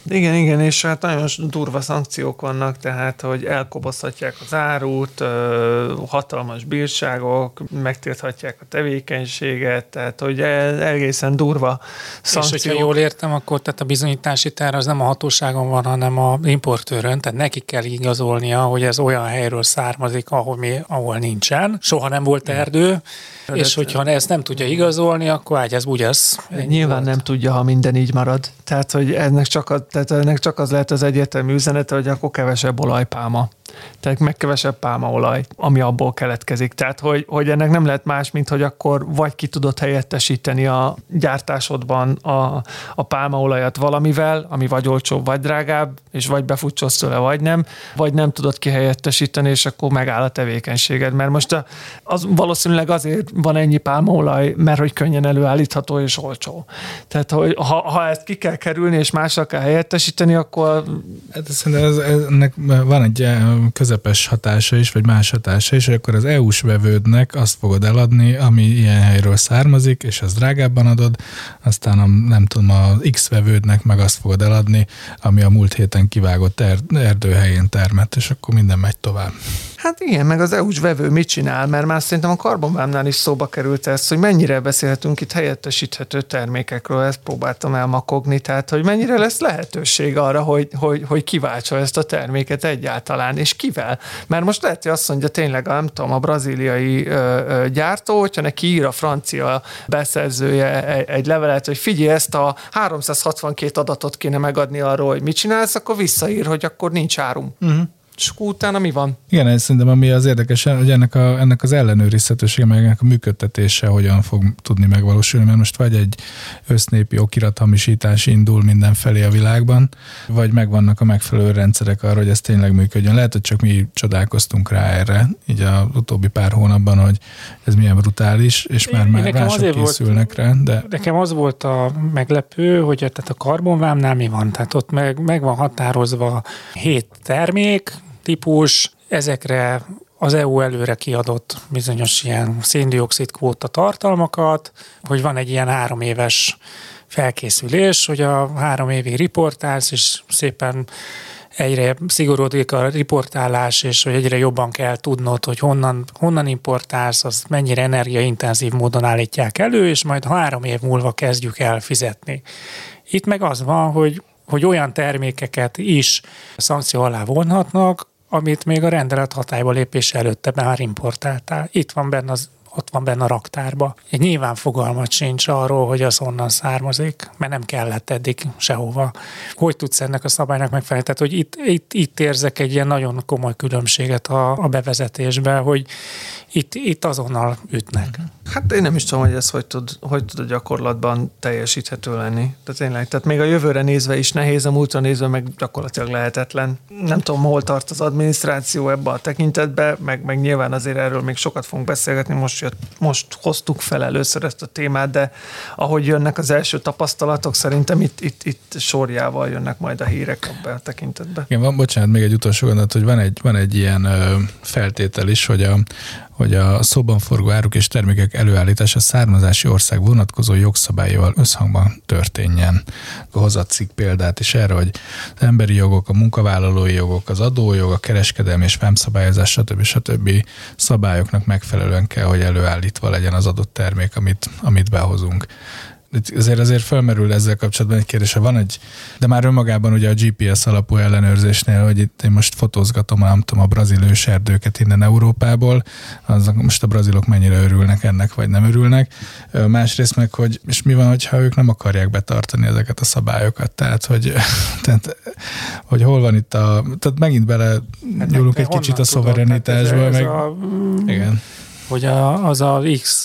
Speaker 3: Igen, igen, és hát nagyon durva szankciók vannak, tehát, hogy elkobozhatják az árut, hatalmas bírságok, megtilthatják a tevékenységet, tehát, hogy egészen durva szankciók.
Speaker 4: És hogyha jól értem, akkor tehát a bizonyítási terv az nem a hatóságon van, hanem a importőrön, tehát neki kell igazolnia, hogy ez olyan helyről származik, ahol, mi, ahol nincsen, soha nem volt erdő, de és hogyha ezt nem tudja igazolni, akkor ágy ez úgy ez.
Speaker 3: Nyilván volt. Nem tudja, ha minden így marad. Tehát, hogy ennek csak, a, tehát ennek csak az lehet az egyértelmű üzenete, hogy akkor kevesebb olajpálma. Tehát meg kevesebb pálmaolaj, ami abból keletkezik. Tehát, hogy, hogy ennek nem lehet más, mint hogy akkor vagy ki tudod helyettesíteni a gyártásodban a, a pálmaolajat valamivel, ami vagy olcsóbb, vagy drágább, és vagy befutcsolsz tőle, vagy nem, vagy nem tudod kihelyettesíteni, és akkor megáll a tevékenységed. Mert most a, az valószínűleg azért van ennyi pálmaolaj, mert hogy könnyen előállítható és olcsó. Tehát, hogy ha, ha ezt ki kell kerülni, és mással kell helyettesíteni, akkor...
Speaker 5: Hát szerintem ez, ennek van egy közepes hatása is, vagy más hatása is, hogy akkor az é u-s vevődnek azt fogod eladni, ami ilyen helyről származik, és azt drágábban adod, aztán a, nem tudom, az X vevődnek meg azt fogod eladni, ami a múlt héten kivágott er- erdőhelyén termett, és akkor minden megy tovább.
Speaker 3: Hát igen, meg az é u-s vevő mit csinál, mert már szerintem a karbonvámnál is szóba került ez, hogy mennyire beszélhetünk itt helyettesíthető termékekről, ezt próbáltam elmakogni, tehát hogy mennyire lesz lehetőség arra, hogy, hogy, hogy kiváltsa ezt a terméket egyáltalán, és kivel? Mert most lehet, hogy azt mondja tényleg, nem tudom, a brazíliai ö, ö, gyártó, hogyha neki ír a francia beszerzője egy, egy levelet, hogy figyelj, ezt a háromszázhatvankét adatot kéne megadni arról, hogy mit csinálsz, akkor visszaír, hogy akkor nincs árum. Uh-huh. És utána mi van?
Speaker 5: Igen, ez szerintem ami az érdekes, hogy ennek, a, ennek az ellenőrizhetősége, meg ennek a működtetése hogyan fog tudni megvalósulni, mert most vagy egy össznépi okirathamisítás indul mindenfelé a világban, vagy megvannak a megfelelő rendszerek arra, hogy ez tényleg működjön. Lehet, hogy csak mi csodálkoztunk rá erre, így az utóbbi pár hónapban, hogy ez milyen brutális, és már, már mások készülnek rá. De...
Speaker 4: Nekem az volt a meglepő, hogy tehát a karbonvámnál mi van? Tehát ott meg, meg van határozva hét termék, típus, ezekre az é u előre kiadott bizonyos ilyen széndioxid kvóta tartalmakat, hogy van egy ilyen három éves felkészülés, hogy a három évig riportálsz, és szépen egyre szigorodik a riportálás, és hogy egyre jobban kell tudnod, hogy honnan, honnan importálsz, az mennyire energiaintenzív módon állítják elő, és majd három év múlva kezdjük el fizetni. Itt meg az van, hogy hogy olyan termékeket is szankció alá vonhatnak, amit még a rendelet hatályba lépése előtte már importáltál. Itt van benne az, ott van benne a raktárba. Egy nyilván fogalmat sincs arról, hogy az onnan származik, mert nem kellett eddig sehova. Hogy tudsz ennek a szabálynak megfelelni? Tehát, hogy itt, itt, itt érzek egy ilyen nagyon komoly különbséget a, a bevezetésben, hogy itt, itt azonnal ütnek.
Speaker 3: Hát én nem is tudom, hogy ez hogy tud, hogy tud a gyakorlatban teljesíthető lenni. Tehát tényleg, tehát még a jövőre nézve is nehéz, a múltra nézve meg gyakorlatilag lehetetlen. Nem tudom, hol tart az adminisztráció ebbe a tekintetbe, meg, meg nyilván azért erről még sokat fogunk beszélgetni, most, jött, most hoztuk fel először ezt a témát, de ahogy jönnek az első tapasztalatok, szerintem itt, itt, itt sorjával jönnek majd a hírek abban a tekintetben.
Speaker 5: Igen, van, bocsánat, még egy utolsó gondolat, hogy van egy, van egy ilyen ö, feltétel is, hogy a hogy a szóban forgó áruk és termékek előállítása származási ország vonatkozó jogszabályával összhangban történjen. Hozott cikk példát is erre, hogy az emberi jogok, a munkavállalói jogok, az adójog, a kereskedelmi és vámszabályozás, stb. stb. Szabályoknak megfelelően kell, hogy előállítva legyen az adott termék, amit, amit behozunk. Ezért azért felmerül ezzel kapcsolatban egy kérdés, van egy, de már önmagában ugye a gé pé es alapú ellenőrzésnél, hogy itt én most fotózgatom, nem tudom, a brazil őserdőket innen Európából, az most a brazilok mennyire örülnek ennek, vagy nem örülnek. Másrészt meg, hogy és mi van, hogyha ők nem akarják betartani ezeket a szabályokat, tehát, hogy, tehát, hogy hol van itt a, tehát megint bele nyúlunk egy kicsit a szuverenitásba, meg a, igen.
Speaker 4: Hogy a, az a X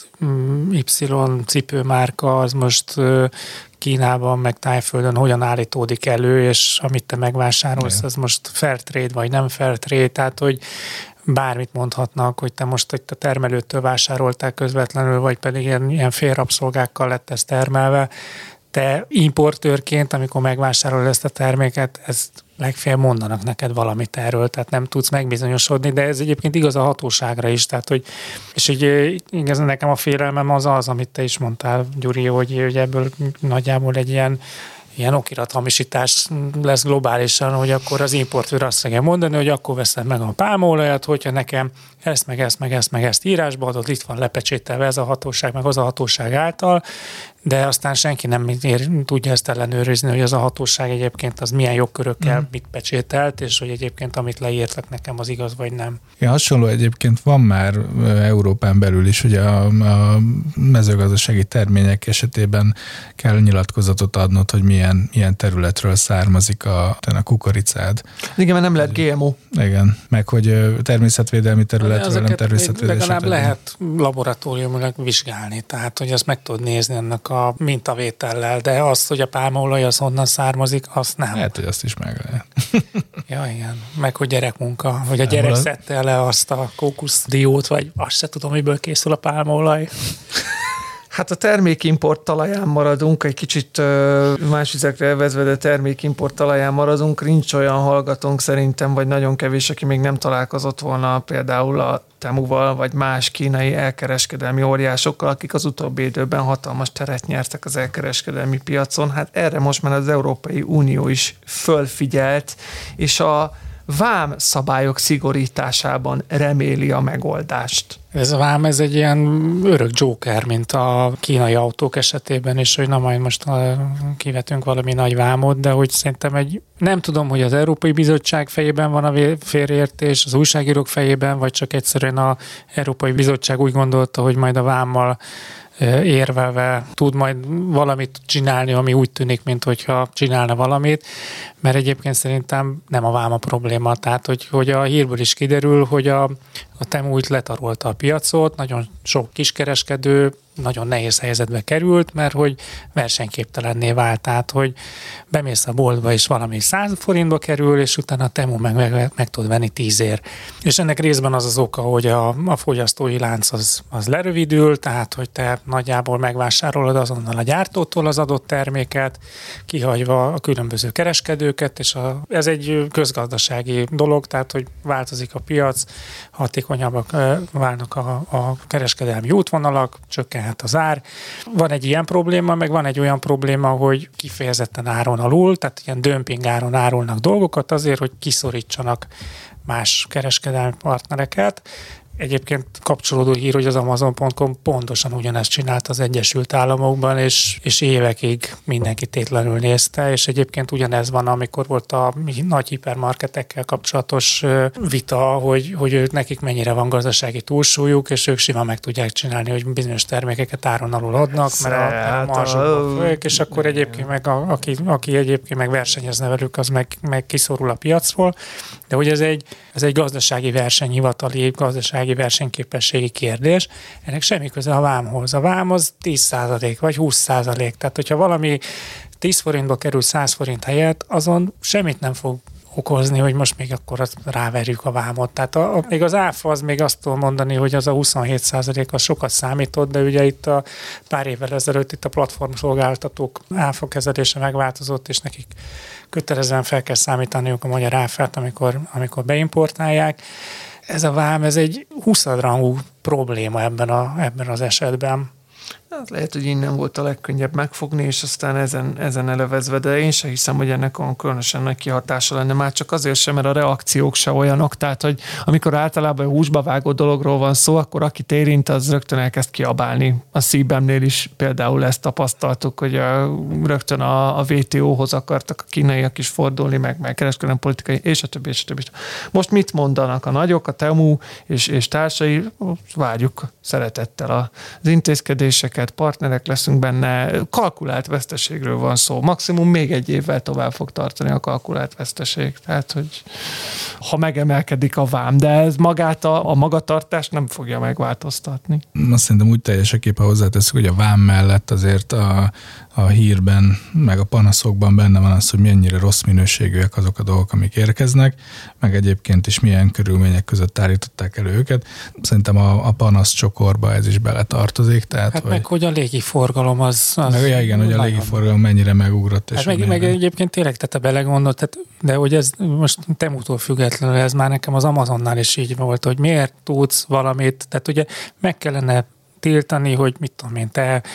Speaker 4: Y cipőmárka az most Kínában, meg Tájföldön hogyan állítódik elő, és amit te megvásárolsz, igen. Az most fair trade, vagy nem fair trade, tehát hogy bármit mondhatnak, hogy te most egy termelőtől vásároltál közvetlenül, vagy pedig ilyen, ilyen félrabszolgákkal lett ez termelve. Te importőrként, amikor megvásárolod ezt a terméket, ezt legfeljebb mondanak neked valamit erről, tehát nem tudsz megbizonyosodni, de ez egyébként igaz a hatóságra is, tehát hogy, és így igaz, nekem a félelmem az az, amit te is mondtál, Gyuri, hogy, hogy ebből nagyjából egy ilyen ilyen okirathamisítás lesz globálisan, hogy akkor az importőr azt fogja mondani, hogy akkor veszem meg a pálmaolajat, hogyha nekem ezt, meg ezt, meg ezt, meg ezt írásba adod, itt van lepecsételve ez a hatóság, meg az a hatóság által, de aztán senki nem ér, tudja ezt ellenőrizni, hogy az a hatóság egyébként az milyen jogkörökkel mm. mit pecsételt, és hogy egyébként amit leírtak nekem az igaz, vagy nem.
Speaker 5: Ja, hasonló egyébként van már Európán belül is, ugye a, a mezőgazdasági termények esetében kell nyilatkozatot adnod, hogy milyen, milyen területről származik a, a kukoricád.
Speaker 3: Igen, mert nem lehet gé em o.
Speaker 5: Igen, meg hogy természetvédelmi területről, nem természetvédelmi.
Speaker 4: Legalább lehet laboratóriumilag vizsgálni, tehát hogy azt meg tud nézni ennek a mintavétellel, de azt, hogy a pálmaolaj az honnan származik, azt nem.
Speaker 5: Lehet, hogy azt is meg lehet.
Speaker 4: Ja, igen. Meg hogy gyerekmunka, hogy a gyerek szedte le azt a kókuszdiót, vagy azt se tudom, miből készül a pálmaolaj.
Speaker 3: Hát a termékimport talaján maradunk, egy kicsit más vizekre elvezve, de termékimport talaján maradunk. Nincs olyan hallgatónk szerintem, vagy nagyon kevés, aki még nem találkozott volna például a Temuval, vagy más kínai elkereskedelmi óriásokkal, akik az utóbbi időben hatalmas teret nyertek az elkereskedelmi piacon. Hát erre most már az Európai Unió is fölfigyelt, és a vám szabályok szigorításában reméli a megoldást.
Speaker 4: Ez a vám, ez egy ilyen örök joker, mint a kínai autók esetében is, hogy na majd most kivetünk valami nagy vámot, de hogy szerintem egy, nem tudom, hogy az Európai Bizottság fejében van a félreértés, az újságírók fejében, vagy csak egyszerűen az Európai Bizottság úgy gondolta, hogy majd a vámmal érvelve tud majd valamit csinálni, ami úgy tűnik, mint hogyha csinálna valamit, mert egyébként szerintem nem a vám a probléma. Tehát, hogy, hogy a hírből is kiderül, hogy a, a Temu úgy letarolta a piacot, nagyon sok kiskereskedő nagyon nehéz helyzetbe került, mert hogy versenyképtelenné vált. Tehát, hogy bemész a boltba, és valami száz forintba kerül, és utána a Temu meg, meg, meg tud venni tízért. És ennek részben az az oka, hogy a, a fogyasztói lánc az, az lerövidül, tehát, hogy te nagyjából megvásárolod azonnal a gyártótól az adott terméket, kihagyva a különböző kereskedőket, és a, ez egy közgazdasági dolog, tehát, hogy változik a piac, hatékonyabbak válnak a, a kereskedelmi útvonalak, csökken az ár. Van egy ilyen probléma, meg van egy olyan probléma, hogy kifejezetten áron alul, tehát ilyen dömping áron árulnak dolgokat azért, hogy kiszorítsanak más kereskedelmi partnereket. Egyébként kapcsolódó hír, hogy az Amazon pont com pontosan ugyanezt csinált az Egyesült Államokban, és, és évekig mindenki tétlenül nézte, és egyébként ugyanez van, amikor volt a nagy hipermarketekkel kapcsolatos vita, hogy, hogy nekik mennyire van gazdasági túlsúlyuk, és ők simán meg tudják csinálni, hogy bizonyos termékeket áron alul adnak, mert a, a marzsokban folyik, és akkor egyébként meg a, aki, aki egyébként meg versenyezne velük, az meg, meg kiszorul a piacról. De hogy ez egy, ez egy gazdasági versenyhivatali, gazdasági versenyképességi kérdés. Ennek semmi köze a vámhoz. A vám az tíz százalék vagy húsz százalék. Tehát, hogyha valami tíz forintba kerül száz forint helyett, azon semmit nem fog okozni, hogy most még akkor azt ráverjük a vámot. Tehát a, a, még az áfa az még azt tudom mondani, hogy az a huszonhét százalék az sokat számított, de ugye itt a pár évvel ezelőtt itt a platformszolgáltatók áfa kezelése megváltozott, és nekik kötelezően fel kell számítaniuk a magyar áfát, amikor, amikor beimportálják. Ez a vám, ez egy huszadrangú probléma ebben, a, ebben az esetben.
Speaker 3: Hát lehet, hogy innen volt a legkönnyebb megfogni, és aztán ezen, ezen elevezve, de én sem hiszem, hogy ennek olyan különösen nagy kihatása lenne, már csak azért sem, mert a reakciók se olyanok, tehát, hogy amikor általában a húsba vágó dologról van szó, akkor akit érint, az rögtön elkezd kiabálni. A szívemnél is például ezt tapasztaltuk, hogy a, rögtön a, a vé té ó-hoz akartak a kínaiak is fordulni, meg, meg kereskedelmi politikai, és a többi, és a többi. Most mit mondanak a nagyok, a Temu és, és társai? Várjuk szeretettel az intézkedéseket, partnerek leszünk benne, kalkulált veszteségről van szó. Maximum még egy évvel tovább fog tartani a kalkulált veszteség. Tehát, hogy ha megemelkedik a vám, de ez magát a, a magatartást nem fogja megváltoztatni.
Speaker 5: Azt szerintem úgy teljeseképpen hozzáteszük, hogy a vám mellett azért a, a hírben, meg a panaszokban benne van az, hogy mennyire rossz minőségűek azok a dolgok, amik érkeznek, meg egyébként is milyen körülmények között állították elő őket. Szerintem a, a panasz csokorba ez is beletartozik. Tehát,
Speaker 4: hát
Speaker 5: hogy,
Speaker 4: meg hogy a légiforgalom az... az
Speaker 5: meg, ja, igen, hogy a légiforgalom mennyire megugrott.
Speaker 4: Hát
Speaker 5: és
Speaker 4: meg, meg egyébként tényleg, tehát a belegondolod, tehát, de hogy ez most Temutól függetlenül, ez már nekem az Amazonnál is így volt, hogy miért tudsz valamit, tehát ugye meg kellene tiltani, hogy mit tudom én, te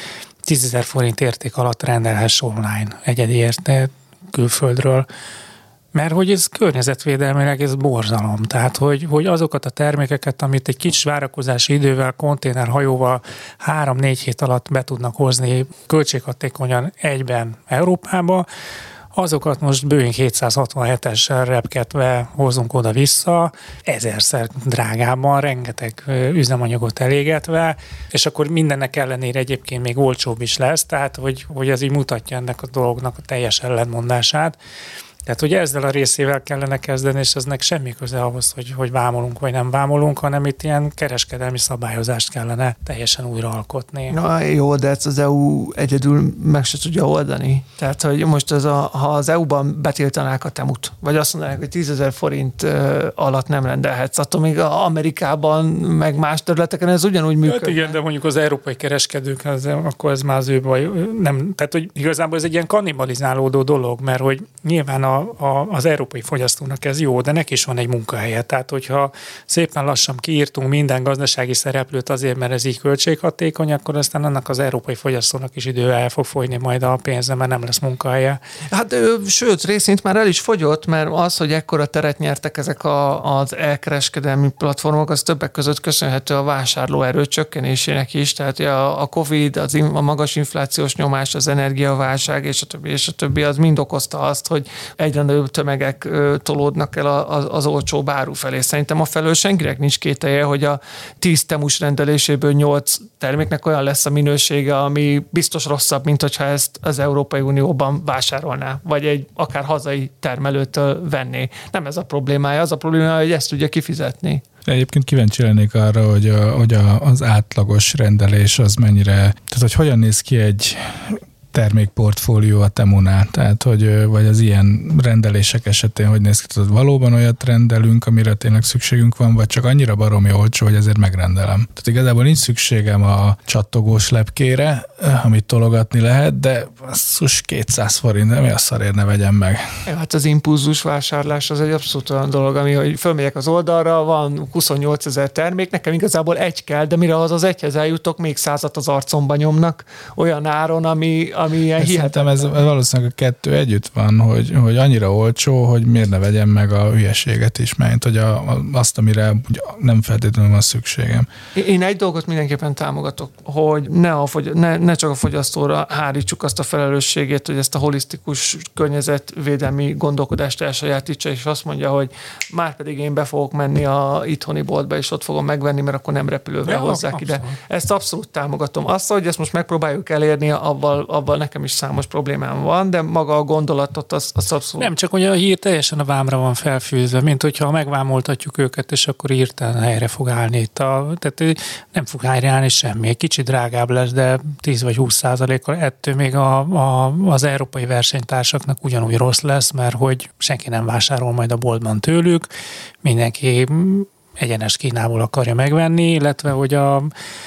Speaker 4: tízezer forint érték alatt rendelhess online egyedi érte külföldről. Mert hogy ez környezetvédelmileg ez borzalom. Tehát, hogy, hogy azokat a termékeket, amit egy kicsi várakozási idővel, konténerhajóval három-négy hét alatt be tudnak hozni költséghatékonyan egyben Európába, azokat most Boeing hétszázhatvanhetessel repkedve hozunk oda-vissza, ezerszer drágábban, rengeteg üzemanyagot elégetve, és akkor mindennek ellenére egyébként még olcsóbb is lesz, tehát hogy, hogy ez így mutatja ennek a dolognak a teljes ellentmondását. Tehát, hogy ezzel a részével kellene kezdeni, és eznek semmi köze ahhoz, hogy, hogy vámolunk vagy nem vámolunk, hanem itt ilyen kereskedelmi szabályozást kellene teljesen újra alkotni.
Speaker 3: Na jó, de ezt az é u egyedül meg se tudja oldani. Tehát, hogy most ez a, ha az é u-ban betiltanák a temut, vagy azt mondanák, hogy tízezer forint alatt nem rendelhetsz, attól még Amerikában, meg más területeken ez ugyanúgy működik.
Speaker 4: Hát igen, de mondjuk az európai kereskedők, az, akkor ez már az ő baj. Nem, tehát, hogy igazából ez egy ilyen kannibalizálódó dolog, mert hogy nyilván a A, a, az európai fogyasztónak ez jó, de neki is van egy munkahelye. Tehát, hogyha szépen lassan kiírtunk minden gazdasági szereplőt azért, mert ez így költséghatékony, akkor aztán annak az európai fogyasztónak is idő el fog folyni majd a pénze, mert nem lesz munkahelye.
Speaker 3: Hát sőt, részint már el is fogyott, mert az, hogy ekkora teret nyertek ezek a, az elkereskedelmi platformok, az többek között köszönhető a vásárlóerő csökkenésének is, tehát a, a Covid, az, a magas inflációs nyomás, az energiaválság és a többi, és a többi, az mind okozta azt, hogy egyre nagyobb tömegek tolódnak el az, az olcsó áru felé. Szerintem a felől senkinek nincs kételje, hogy a tíz temus rendeléséből nyolc terméknek olyan lesz a minősége, ami biztos rosszabb, mint hogyha ezt az Európai Unióban vásárolná, vagy egy akár hazai termelőtől venné. Nem ez a problémája, az a problémája, hogy ezt tudja kifizetni.
Speaker 5: Egyébként kíváncsi lennék arra, hogy, a, hogy a, az átlagos rendelés az mennyire, tehát hogy hogyan néz ki egy termékportfólió a Temunál, tehát hogy vagy az ilyen rendelések esetén, hogy néz ki, tehát valóban olyat rendelünk, amire tényleg szükségünk van, vagy csak annyira baromi olcsó, hogy ezért megrendelem. Tehát igazából nincs szükségem a csattogós lepkére, amit tologatni lehet, de basszus kétszáz forint, de mi a szarért ne vegyem meg?
Speaker 3: Hát az impulzus vásárlás az egy abszolút olyan dolog, ami, hogy fölmegyek az oldalra, van huszonnyolcezer termék, nekem igazából egy kell, de mire az az egyhez eljutok, még százat az arcomba nyomnak, olyan áron, ami ami ilyen
Speaker 5: hihetetlen. Ez valószínűleg a kettő együtt van, hogy, hogy annyira olcsó, hogy miért ne vegyem meg a hülyeséget is, mert hogy a, a, azt, amire nem feltétlenül van szükségem.
Speaker 3: Én egy dolgot mindenképpen támogatok, hogy ne, a fogy- ne, ne csak a fogyasztóra hárítsuk azt a felelősségét, hogy ezt a holisztikus környezetvédelmi gondolkodást elsajátítsa, és azt mondja, hogy már pedig én be fogok menni a itthoni boltba, és ott fogom megvenni, mert akkor nem repülővel ja, hozzák abszolút. Ide. Ezt abszolút támogatom. Azt, hogy ezt most megpróbáljuk elérni, abban, abban nekem is számos problémám van, de maga a gondolatot az, az abszolút.
Speaker 4: Nem, csak hogy a hír teljesen a vámra van felfűzve, mint hogyha megvámoltatjuk őket, és akkor hirtelen helyre fog állni itt. A, tehát nem fog helyreállni semmi. Egy kicsit drágább lesz, de tíz vagy húsz százalékkal ettől még a, a, az európai versenytársaknak ugyanúgy rossz lesz, mert hogy senki nem vásárol majd a boltban tőlük, mindenki egyenes Kínából akarja megvenni, illetve hogy a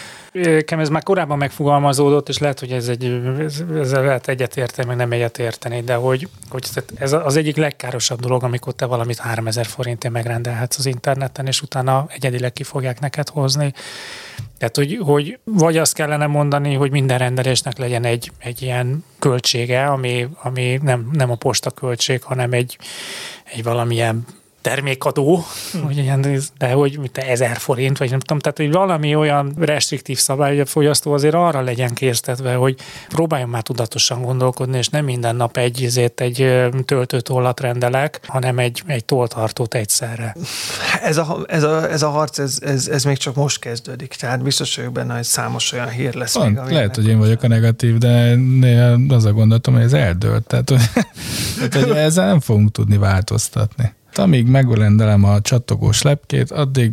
Speaker 4: Nekem ez már korábban megfogalmazódott, és lehet, hogy ez egy, ezzel lehet egyetérteni, meg nem egyetérteni, de hogy, hogy ez az egyik legkárosabb dolog, amikor te valamit háromezer forintért megrendelhetsz az interneten, és utána egyedileg ki fogják neked hozni. Tehát, hogy, hogy vagy azt kellene mondani, hogy minden rendelésnek legyen egy, egy ilyen költsége, ami, ami nem, nem a posta költség, hanem egy, egy valamilyen termékadó, hogy ilyen, de hogy mint ezer forint, vagy nem tudom, tehát hogy valami olyan restriktív szabály, hogy a fogyasztó azért arra legyen késztetve, hogy próbáljon már tudatosan gondolkodni, és nem minden nap egy izét, egy töltőtollat rendelek, hanem egy, egy tolltartót egyszerre.
Speaker 3: Ez a, ez a, ez a harc, ez, ez, ez még csak most kezdődik, tehát biztos vagyok benne, hogy számos olyan hír lesz. Van, még,
Speaker 5: lehet, hogy én vagyok a negatív, de néha az a gondolatom, hogy ez eldőlt, tehát hogy, tehát, hogy ezzel nem fogunk tudni változtatni. Amíg megrendelem a csattogós lepkét, addig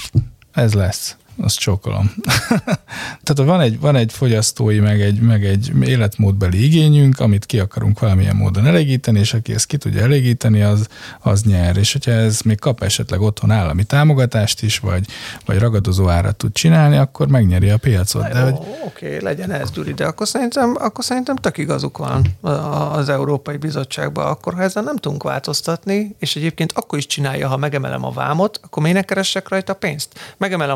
Speaker 5: ez lesz. Azt csókolom. Tehát van egy, van egy fogyasztói, meg egy, meg egy életmódbeli igényünk, amit ki akarunk valamilyen módon elégíteni, és aki ezt ki tudja elégíteni, az, az nyer. És hogyha ez még kap esetleg otthon állami támogatást is, vagy, vagy ragadozó árat tud csinálni, akkor megnyeri a piacot. De, hogy...
Speaker 3: Oké, okay, legyen ez, Gyuri, de akkor szerintem, akkor szerintem tök igazuk van az Európai Bizottságban. Akkor, ha ezzel nem tudunk változtatni, és egyébként akkor is csinálja, ha megemelem a vámot, akkor miért ne keressek rajta pénzt? Megemelem a vámot,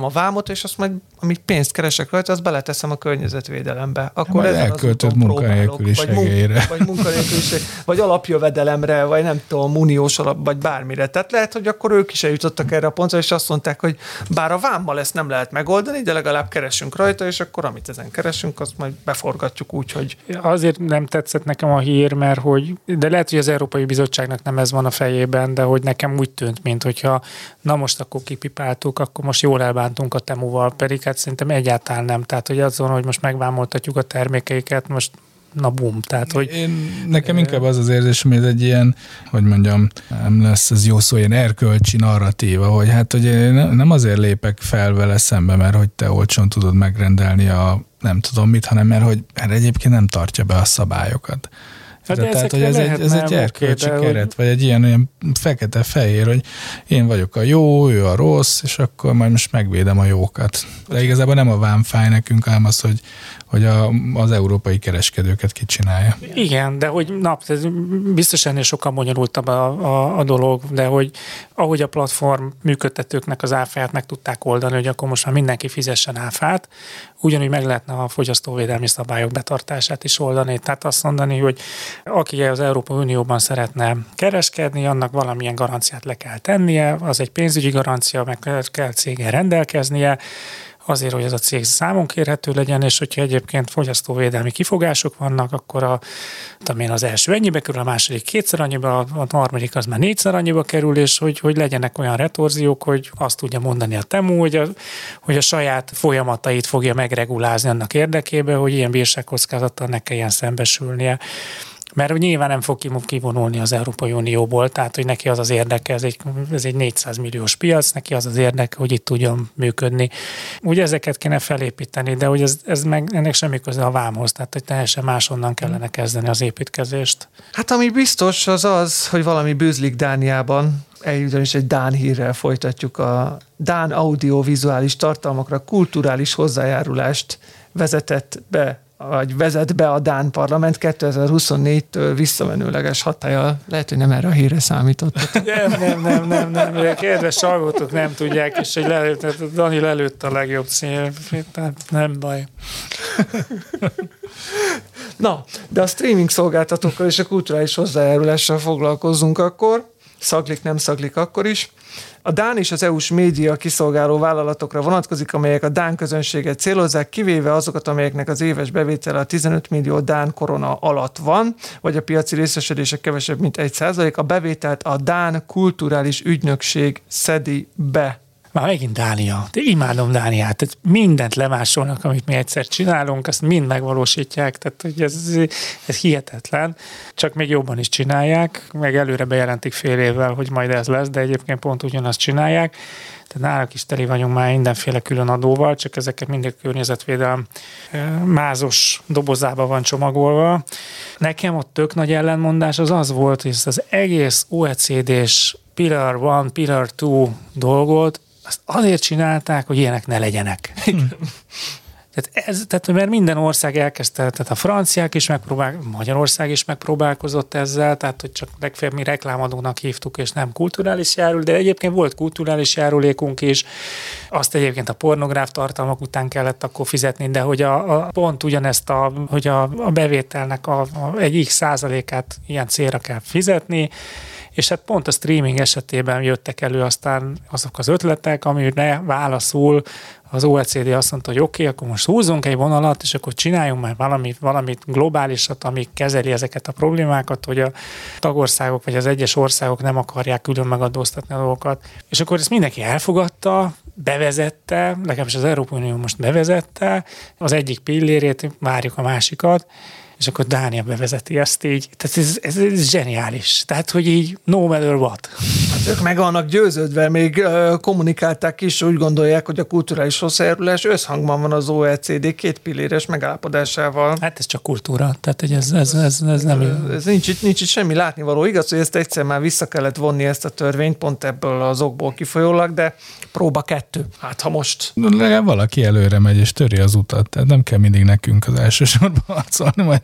Speaker 3: vámot, és azt majd, amit pénzt keresek rajta, azt beleteszem a környezetvédelembe. Akkor
Speaker 5: ez elköltött munkanélküli segélyre.
Speaker 3: Vagy munkanélküli vagy alapjövedelemre, vagy nem tudom, uniós alap, vagy bármire. Tehát lehet, hogy akkor ők is eljutottak erre a pontra, és azt mondták, hogy bár a vámmal ezt nem lehet megoldani, de legalább keresünk rajta, és akkor amit ezen keresünk, azt majd beforgatjuk úgy, hogy...
Speaker 4: Azért nem tetszett nekem a hír, mert hogy, de lehet, hogy az Európai Bizottságnak nem ez van a fejében, de hogy nekem úgy tűnt, mint hogyha na most akkor kipipáltuk, akkor most jól elbántunk a Temuval, pedig hát szerintem egyáltalán nem. Tehát, hogy azon, hogy most megvámoltatjuk a termékeiket, most na bum, tehát, hogy...
Speaker 5: Én, nekem inkább az az érzésem, hogy ez egy ilyen, hogy mondjam, nem lesz ez jó szó, ilyen erkölcsi narratíva, hogy hát, hogy én nem azért lépek fel vele szembe, mert hogy te olcsón tudod megrendelni a nem tudom mit, hanem mert hogy mert egyébként nem tartja be a szabályokat.
Speaker 4: Hát
Speaker 5: de tehát, hogy ez egy, ez egy erkölcsi okay, keret, hogy... vagy egy ilyen olyan fekete-fehér, hogy én vagyok a jó, ő a rossz, és akkor majd most megvédem a jókat. De igazából nem a vám fáj nekünk, hanem az, hogy, hogy a, az európai kereskedőket kicsinálja.
Speaker 4: Igen, de hogy na, ez biztos ennél sokkal bonyolultabb a, a, a dolog, de hogy ahogy a platform működtetőknek az áfáját meg tudták oldani, hogy akkor most már mindenki fizessen áfát, ugyanúgy meg lehetne a fogyasztóvédelmi szabályok betartását is oldani. Tehát azt mondani, hogy aki az Európai Unióban szeretne kereskedni, annak valamilyen garanciát le kell tennie, az egy pénzügyi garancia, meg kell cégen rendelkeznie, azért, hogy ez a cég számon kérhető legyen, és hogyha egyébként fogyasztóvédelmi kifogások vannak, akkor a, én, az első ennyibe kerül, a második kétszer annyiba, a harmadik az már négyszer annyiba kerül, és hogy, hogy legyenek olyan retorziók, hogy azt tudja mondani a Temu, hogy a, hogy a saját folyamatait fogja megregulázni annak érdekében, hogy ilyen bírságkockázattal ne kelljen szembesülnie. Mert nyilván nem fog kivonulni az Európai Unióból, tehát hogy neki az az érdeke, ez egy, ez egy négyszáz milliós piac, neki az az érdeke, hogy itt tudjon működni. Ugye ezeket kéne felépíteni, de hogy ez, ez meg, ennek semmi köze a vámhoz, tehát hogy teljesen máshonnan kellene kezdeni az építkezést.
Speaker 3: Hát ami biztos az az, hogy valami bűzlik Dániában, ugyanis egy dán hírrel folytatjuk, a dán audiovizuális tartalmakra kulturális hozzájárulást vezetett be vagy vezet be a dán parlament kétezer-huszonnégytől visszamenőleges hatállyal. Lehet, hogy nem erre a hírre számítottak.
Speaker 4: Nem, nem, nem, nem, nem. Kedves hallgatók nem tudják, és hogy lelőtt, Dani lelőtt a legjobb cél. Nem baj.
Speaker 3: Na, de a streaming szolgáltatókkal és a kulturális hozzájárulással foglalkozzunk akkor. Szaglik, nem szaglik akkor is. A dán és az é u-s média kiszolgáló vállalatokra vonatkozik, amelyek a dán közönséget célozzák, kivéve azokat, amelyeknek az éves bevétele a tizenöt millió dán korona alatt van, vagy a piaci részesedése kevesebb, mint egy százalék. A bevételt a dán kulturális ügynökség szedi be.
Speaker 4: Már megint Dánia. De imádom Dániát. Tehát mindent lemásolnak, amit mi egyszer csinálunk, azt mind megvalósítják. Tehát hogy ez, ez hihetetlen. Csak még jobban is csinálják, meg előre bejelentik fél évvel, hogy majd ez lesz, de egyébként pont ugyanazt csinálják. Tehát náluk is teli vagyunk már mindenféle külön adóval, csak ezeket mindig környezetvédelem mázos dobozába van csomagolva. Nekem ott tök nagy ellenmondás az az volt, hogy az egész o e cé dés Pillar egy, Pillar kettő dolgot azt azért csinálták, hogy ilyenek ne legyenek. Tehát, ez, tehát mert minden ország elkezdte, tehát a franciák is megpróbál, Magyarország is megpróbálkozott ezzel, tehát hogy csak legfeljebb mi reklámadónak hívtuk, és nem kulturális járul, de egyébként volt kulturális járulékunk is, azt egyébként a pornográf tartalmak után kellett akkor fizetni, de hogy a, a pont ugyanezt, a, hogy a, a bevételnek a, a, egy x százalékát ilyen célra kell fizetni, és hát pont a streaming esetében jöttek elő aztán azok az ötletek, amire válaszul az o e cé dé azt mondta, hogy oké, okay, akkor most húzzunk egy vonalat, és akkor csináljunk már valamit, valamit globálisat, ami kezeli ezeket a problémákat, hogy a tagországok vagy az egyes országok nem akarják külön megadóztatni a dolgokat. És akkor ezt mindenki elfogadta, bevezette, legalábbis az Európai Unió most bevezette, az egyik pillérét, várjuk a másikat, és akkor Dánia bevezeti ezt így. Tehát ez, ez, ez zseniális. Tehát, hogy így no matter what.
Speaker 3: Hát ők meg annak győződve még uh, kommunikálták is, úgy gondolják, hogy a kulturális hozzájárulás összhangban van az o e cé dé két pilléres megállapodásával.
Speaker 4: Hát ez csak kultúra. Tehát, hogy ez, ez, ez, ez nem...
Speaker 3: Ez nincs itt, nincs itt semmi látnivaló. Igaz, hogy ezt egyszer már vissza kellett vonni ezt a törvényt, pont ebből az okból kifolyólag, de próba kettő. Hát ha most...
Speaker 5: Legalább valaki előre megy és töri az utat. Tehát nem kell mindig nekünk az elsősorban harcolni, majd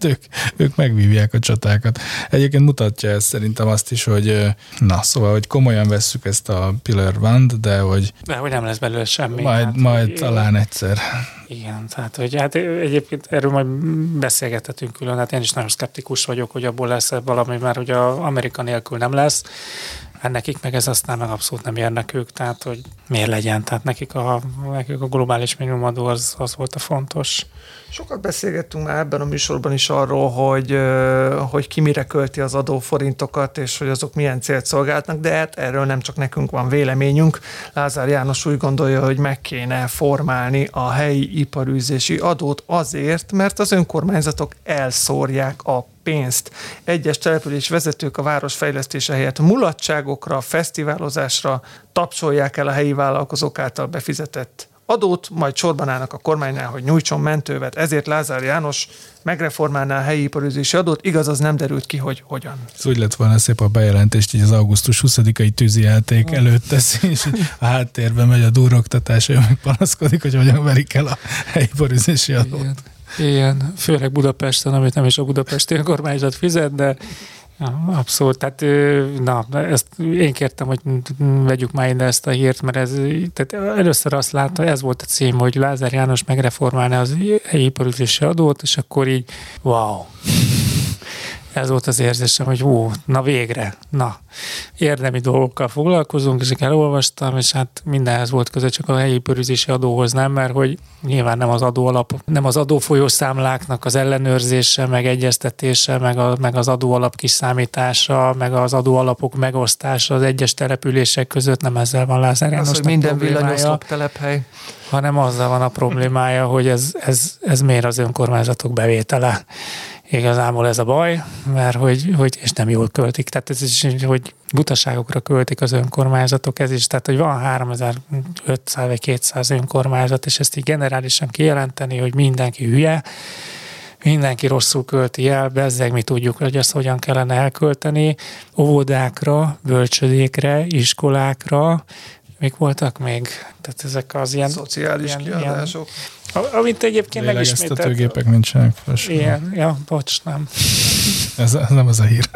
Speaker 5: tehát ők, ők megvívják a csatákat. Egyébként mutatja ez szerintem azt is, hogy na, szóval, hogy komolyan vesszük ezt a Pillar One-t, de hogy...
Speaker 4: De hogy nem lesz belőle semmi.
Speaker 5: Majd, hát, majd
Speaker 4: hogy,
Speaker 5: talán egyszer.
Speaker 4: Igen, tehát hogy hát egyébként erről majd beszélgethetünk külön, hát én is nagyon szkeptikus vagyok, hogy abból lesz valami, mert hogy az Amerika nélkül nem lesz. Hát nekik meg ez aztán meg abszolút nem érnek ők, tehát hogy miért legyen, tehát nekik a, nekik a globális minimumadó az, az volt a fontos.
Speaker 3: Sokat beszélgettünk már ebben a műsorban is arról, hogy, hogy ki mire költi az adóforintokat, és hogy azok milyen célt szolgálnak, de hát erről nem csak nekünk van véleményünk. Lázár János úgy gondolja, hogy meg kéne formálni a helyi iparűzési adót azért, mert az önkormányzatok elszórják a pénzt. Egyes település vezetők a város fejlesztése helyett mulatságokra, fesztiválozásra tapsolják el a helyi vállalkozók által befizetett adót, majd sorban állnak a kormánynál, hogy nyújtson mentővet. Ezért Lázár János megreformálná a helyi iparűzési adót, igaz, az nem derült ki, hogy hogyan.
Speaker 5: Ez úgy lett volna szép a bejelentést, így az augusztus huszadikai tűzijáték előtt teszi, és a háttérben megy a durrogtatás, ő meg panaszkodik, hogy hogyan verik el a helyi iparűzési adót.
Speaker 4: Igen. Igen, főleg Budapesten, amit nem is a budapesti önkormányzat fizet, de ja, abszolút, tehát na, ezt én kértem, hogy vegyük már ide ezt a hírt, mert ez, tehát először azt látta, ez volt a cím, hogy Lázár János megreformálná az helyi iparűzési adót, és akkor így, wow. Ez volt az érzésem, hogy hú, na végre, na, érdemi dolgokkal foglalkozunk, és elolvastam, és hát mindenhez volt köze, csak a helyi iparűzési adóhoz nem, mert hogy nyilván nem az adóalap, nem az adófolyószámláknak az ellenőrzése, meg egyeztetése, meg, a, meg az adóalap kiszámítása, meg az adóalapok megosztása az egyes települések között, nem ezzel van Lázár Jánosnak
Speaker 3: az, hogy minden villanyoszlop telephely.
Speaker 4: Hanem azzal van a problémája, hogy ez, ez, ez miért az önkormányzatok bevétele. Igazából ez a baj, mert hogy, hogy és nem jól költik. Tehát ez is, hogy butaságokra költik az önkormányzatok, ez is, tehát hogy van háromezer-ötszáz vagy kétszáz önkormányzat, és ezt így generálisan kijelenteni, hogy mindenki hülye, mindenki rosszul költi el, bezzeg mi tudjuk, hogy ezt hogyan kellene elkölteni, óvodákra, bölcsödékre, iskolákra, mik voltak még? Tehát ezek az ilyen...
Speaker 3: Szociális ilyen, kiadások.
Speaker 4: Ilyen, amit egyébként megismételt.
Speaker 5: Lélegeztetőgépek nincsenek fel.
Speaker 4: Ilyen, ja, bocs, nem.
Speaker 5: ez, ez nem az a hír.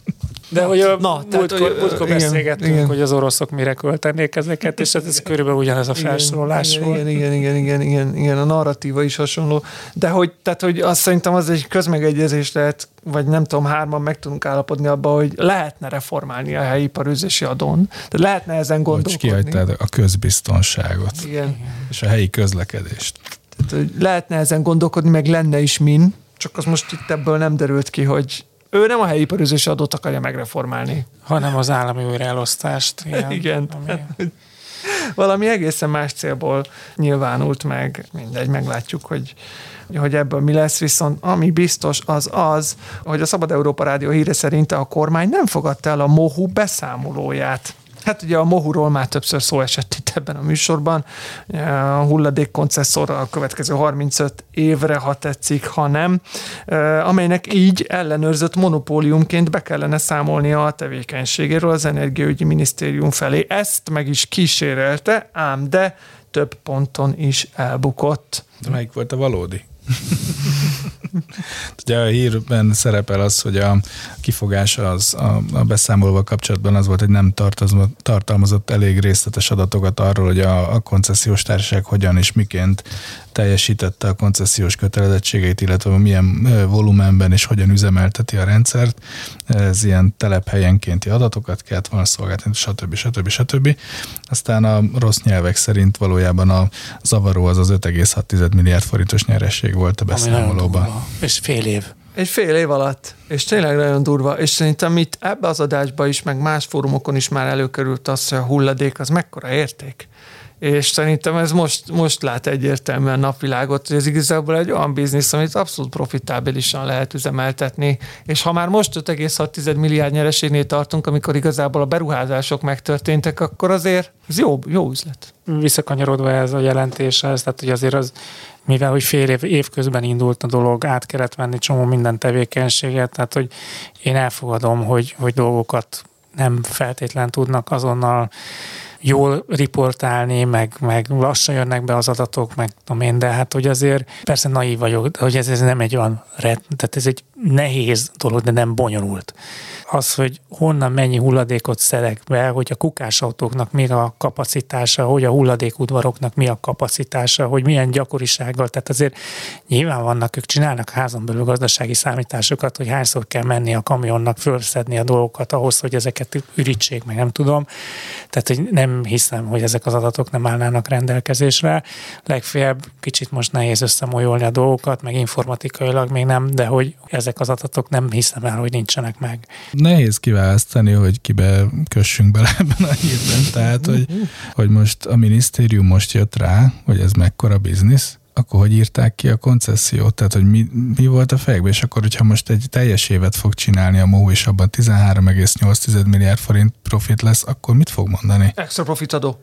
Speaker 4: De hogy a
Speaker 3: Na,
Speaker 4: múltkor beszélgettünk, igen, hogy az oroszok mire költenék ezeket, és ez, ez körülbelül ugyanez a felsorolás
Speaker 3: igen,
Speaker 4: volt.
Speaker 3: Igen, igen, igen, igen, igen, igen, a narratíva is hasonló. De hogy, tehát, hogy azt szerintem az egy közmegegyezés lehet, vagy nem tudom, hárman meg tudunk állapodni abba, hogy lehetne reformálni a helyi iparűzési adón. Tehát lehetne ezen gondolkodni.
Speaker 5: Hogy kihagytad a közbiztonságot.
Speaker 3: Igen.
Speaker 5: És a helyi közlekedést.
Speaker 3: Tehát, hogy lehetne ezen gondolkodni, meg lenne is min, csak az most itt ebből nem derült ki, hogy ő nem a helyi iparűzési adót akarja megreformálni.
Speaker 4: Hanem az állami újraelosztást. Igen.
Speaker 3: Igen. Ami... Valami egészen más célból nyilvánult meg. Mindegy, meglátjuk, hogy, hogy ebből mi lesz. Viszont ami biztos az az, hogy a Szabad Európa Rádió híre szerint a kormány nem fogadta el a MOHU beszámolóját. Hát ugye a MOHU-ról már többször szó esett itt ebben a műsorban. A hulladékkoncesszorra a következő harmincöt évre, ha tetszik, ha nem, amelynek így ellenőrzött monopóliumként be kellene számolnia a tevékenységéről az Energiaügyi Minisztérium felé. Ezt meg is kísérelte, ám de több ponton is elbukott.
Speaker 5: De melyik volt a valódi? Ugye a hírben szerepel az, hogy a kifogása az a, a beszámolóval kapcsolatban az volt, hogy nem tartalmazott, tartalmazott elég részletes adatokat arról, hogy a, a koncesziós társaság hogyan és miként teljesítette a koncesziós kötelezettségeit, illetve milyen volumenben és hogyan üzemelteti a rendszert. Ez ilyen telephelyenkénti adatokat kellett volna szolgáltatni, stb. stb. stb. Aztán a rossz nyelvek szerint valójában a zavaró az az öt egész hat milliárd forintos nyeresség volt a beszámolóban.
Speaker 4: És fél év.
Speaker 3: Egy fél év alatt, és tényleg nagyon durva, és szerintem itt ebbe az adásba is, meg más fórumokon is már előkerült az, hogy a hulladék az mekkora érték. És szerintem ez most, most lát egyértelműen napvilágot, hogy ez igazából egy olyan biznisz, amit abszolút profitábilisan lehet üzemeltetni, és ha már most öt egész hat milliárd nyereségnél tartunk, amikor igazából a beruházások megtörténtek, akkor azért ez jó, jó üzlet.
Speaker 4: Visszakanyarodva ez a jelentéshez, tehát hogy azért az, mivel hogy fél év, év közben indult a dolog, át kellett venni csomó minden tevékenységet, tehát hogy én elfogadom, hogy, hogy dolgokat nem feltétlen tudnak azonnal jól riportálni, meg, meg lassan jönnek be az adatok, meg tudom én, de hát hogy azért persze naív vagyok, hogy ez, ez nem egy olyan, tehát ez egy nehéz dolog, de nem bonyolult. Az, hogy honnan mennyi hulladékot szedek be, hogy a kukásautóknak mi a kapacitása, hogy a hulladékudvaroknak mi a kapacitása, hogy milyen gyakorisággal, tehát azért nyilván vannak, ők csinálnak házon belül gazdasági számításokat, hogy hányszor kell menni a kamionnak fölszedni a dolgokat ahhoz, hogy ezeket ürítsék, meg nem tudom. Tehát, hogy nem hiszem, hogy ezek az adatok nem állnának rendelkezésre. Legfeljebb kicsit most nehéz összemolyolni a dolgokat, meg informatikailag még nem, de hogy ezek az adatok nem hiszem el, hogy nincsenek meg.
Speaker 5: Nehéz kiválasztani, hogy kibe kössünk bele ebben a hírben. Tehát, hogy, hogy most a minisztérium most jött rá, hogy ez mekkora biznisz, akkor hogy írták ki a koncessziót? Tehát, hogy mi, mi volt a fejekben? És akkor, hogyha most egy teljes évet fog csinálni a MOHU, és abban tizenhárom egész nyolc milliárd forint profit lesz, akkor mit fog mondani?
Speaker 3: Extra profit adó.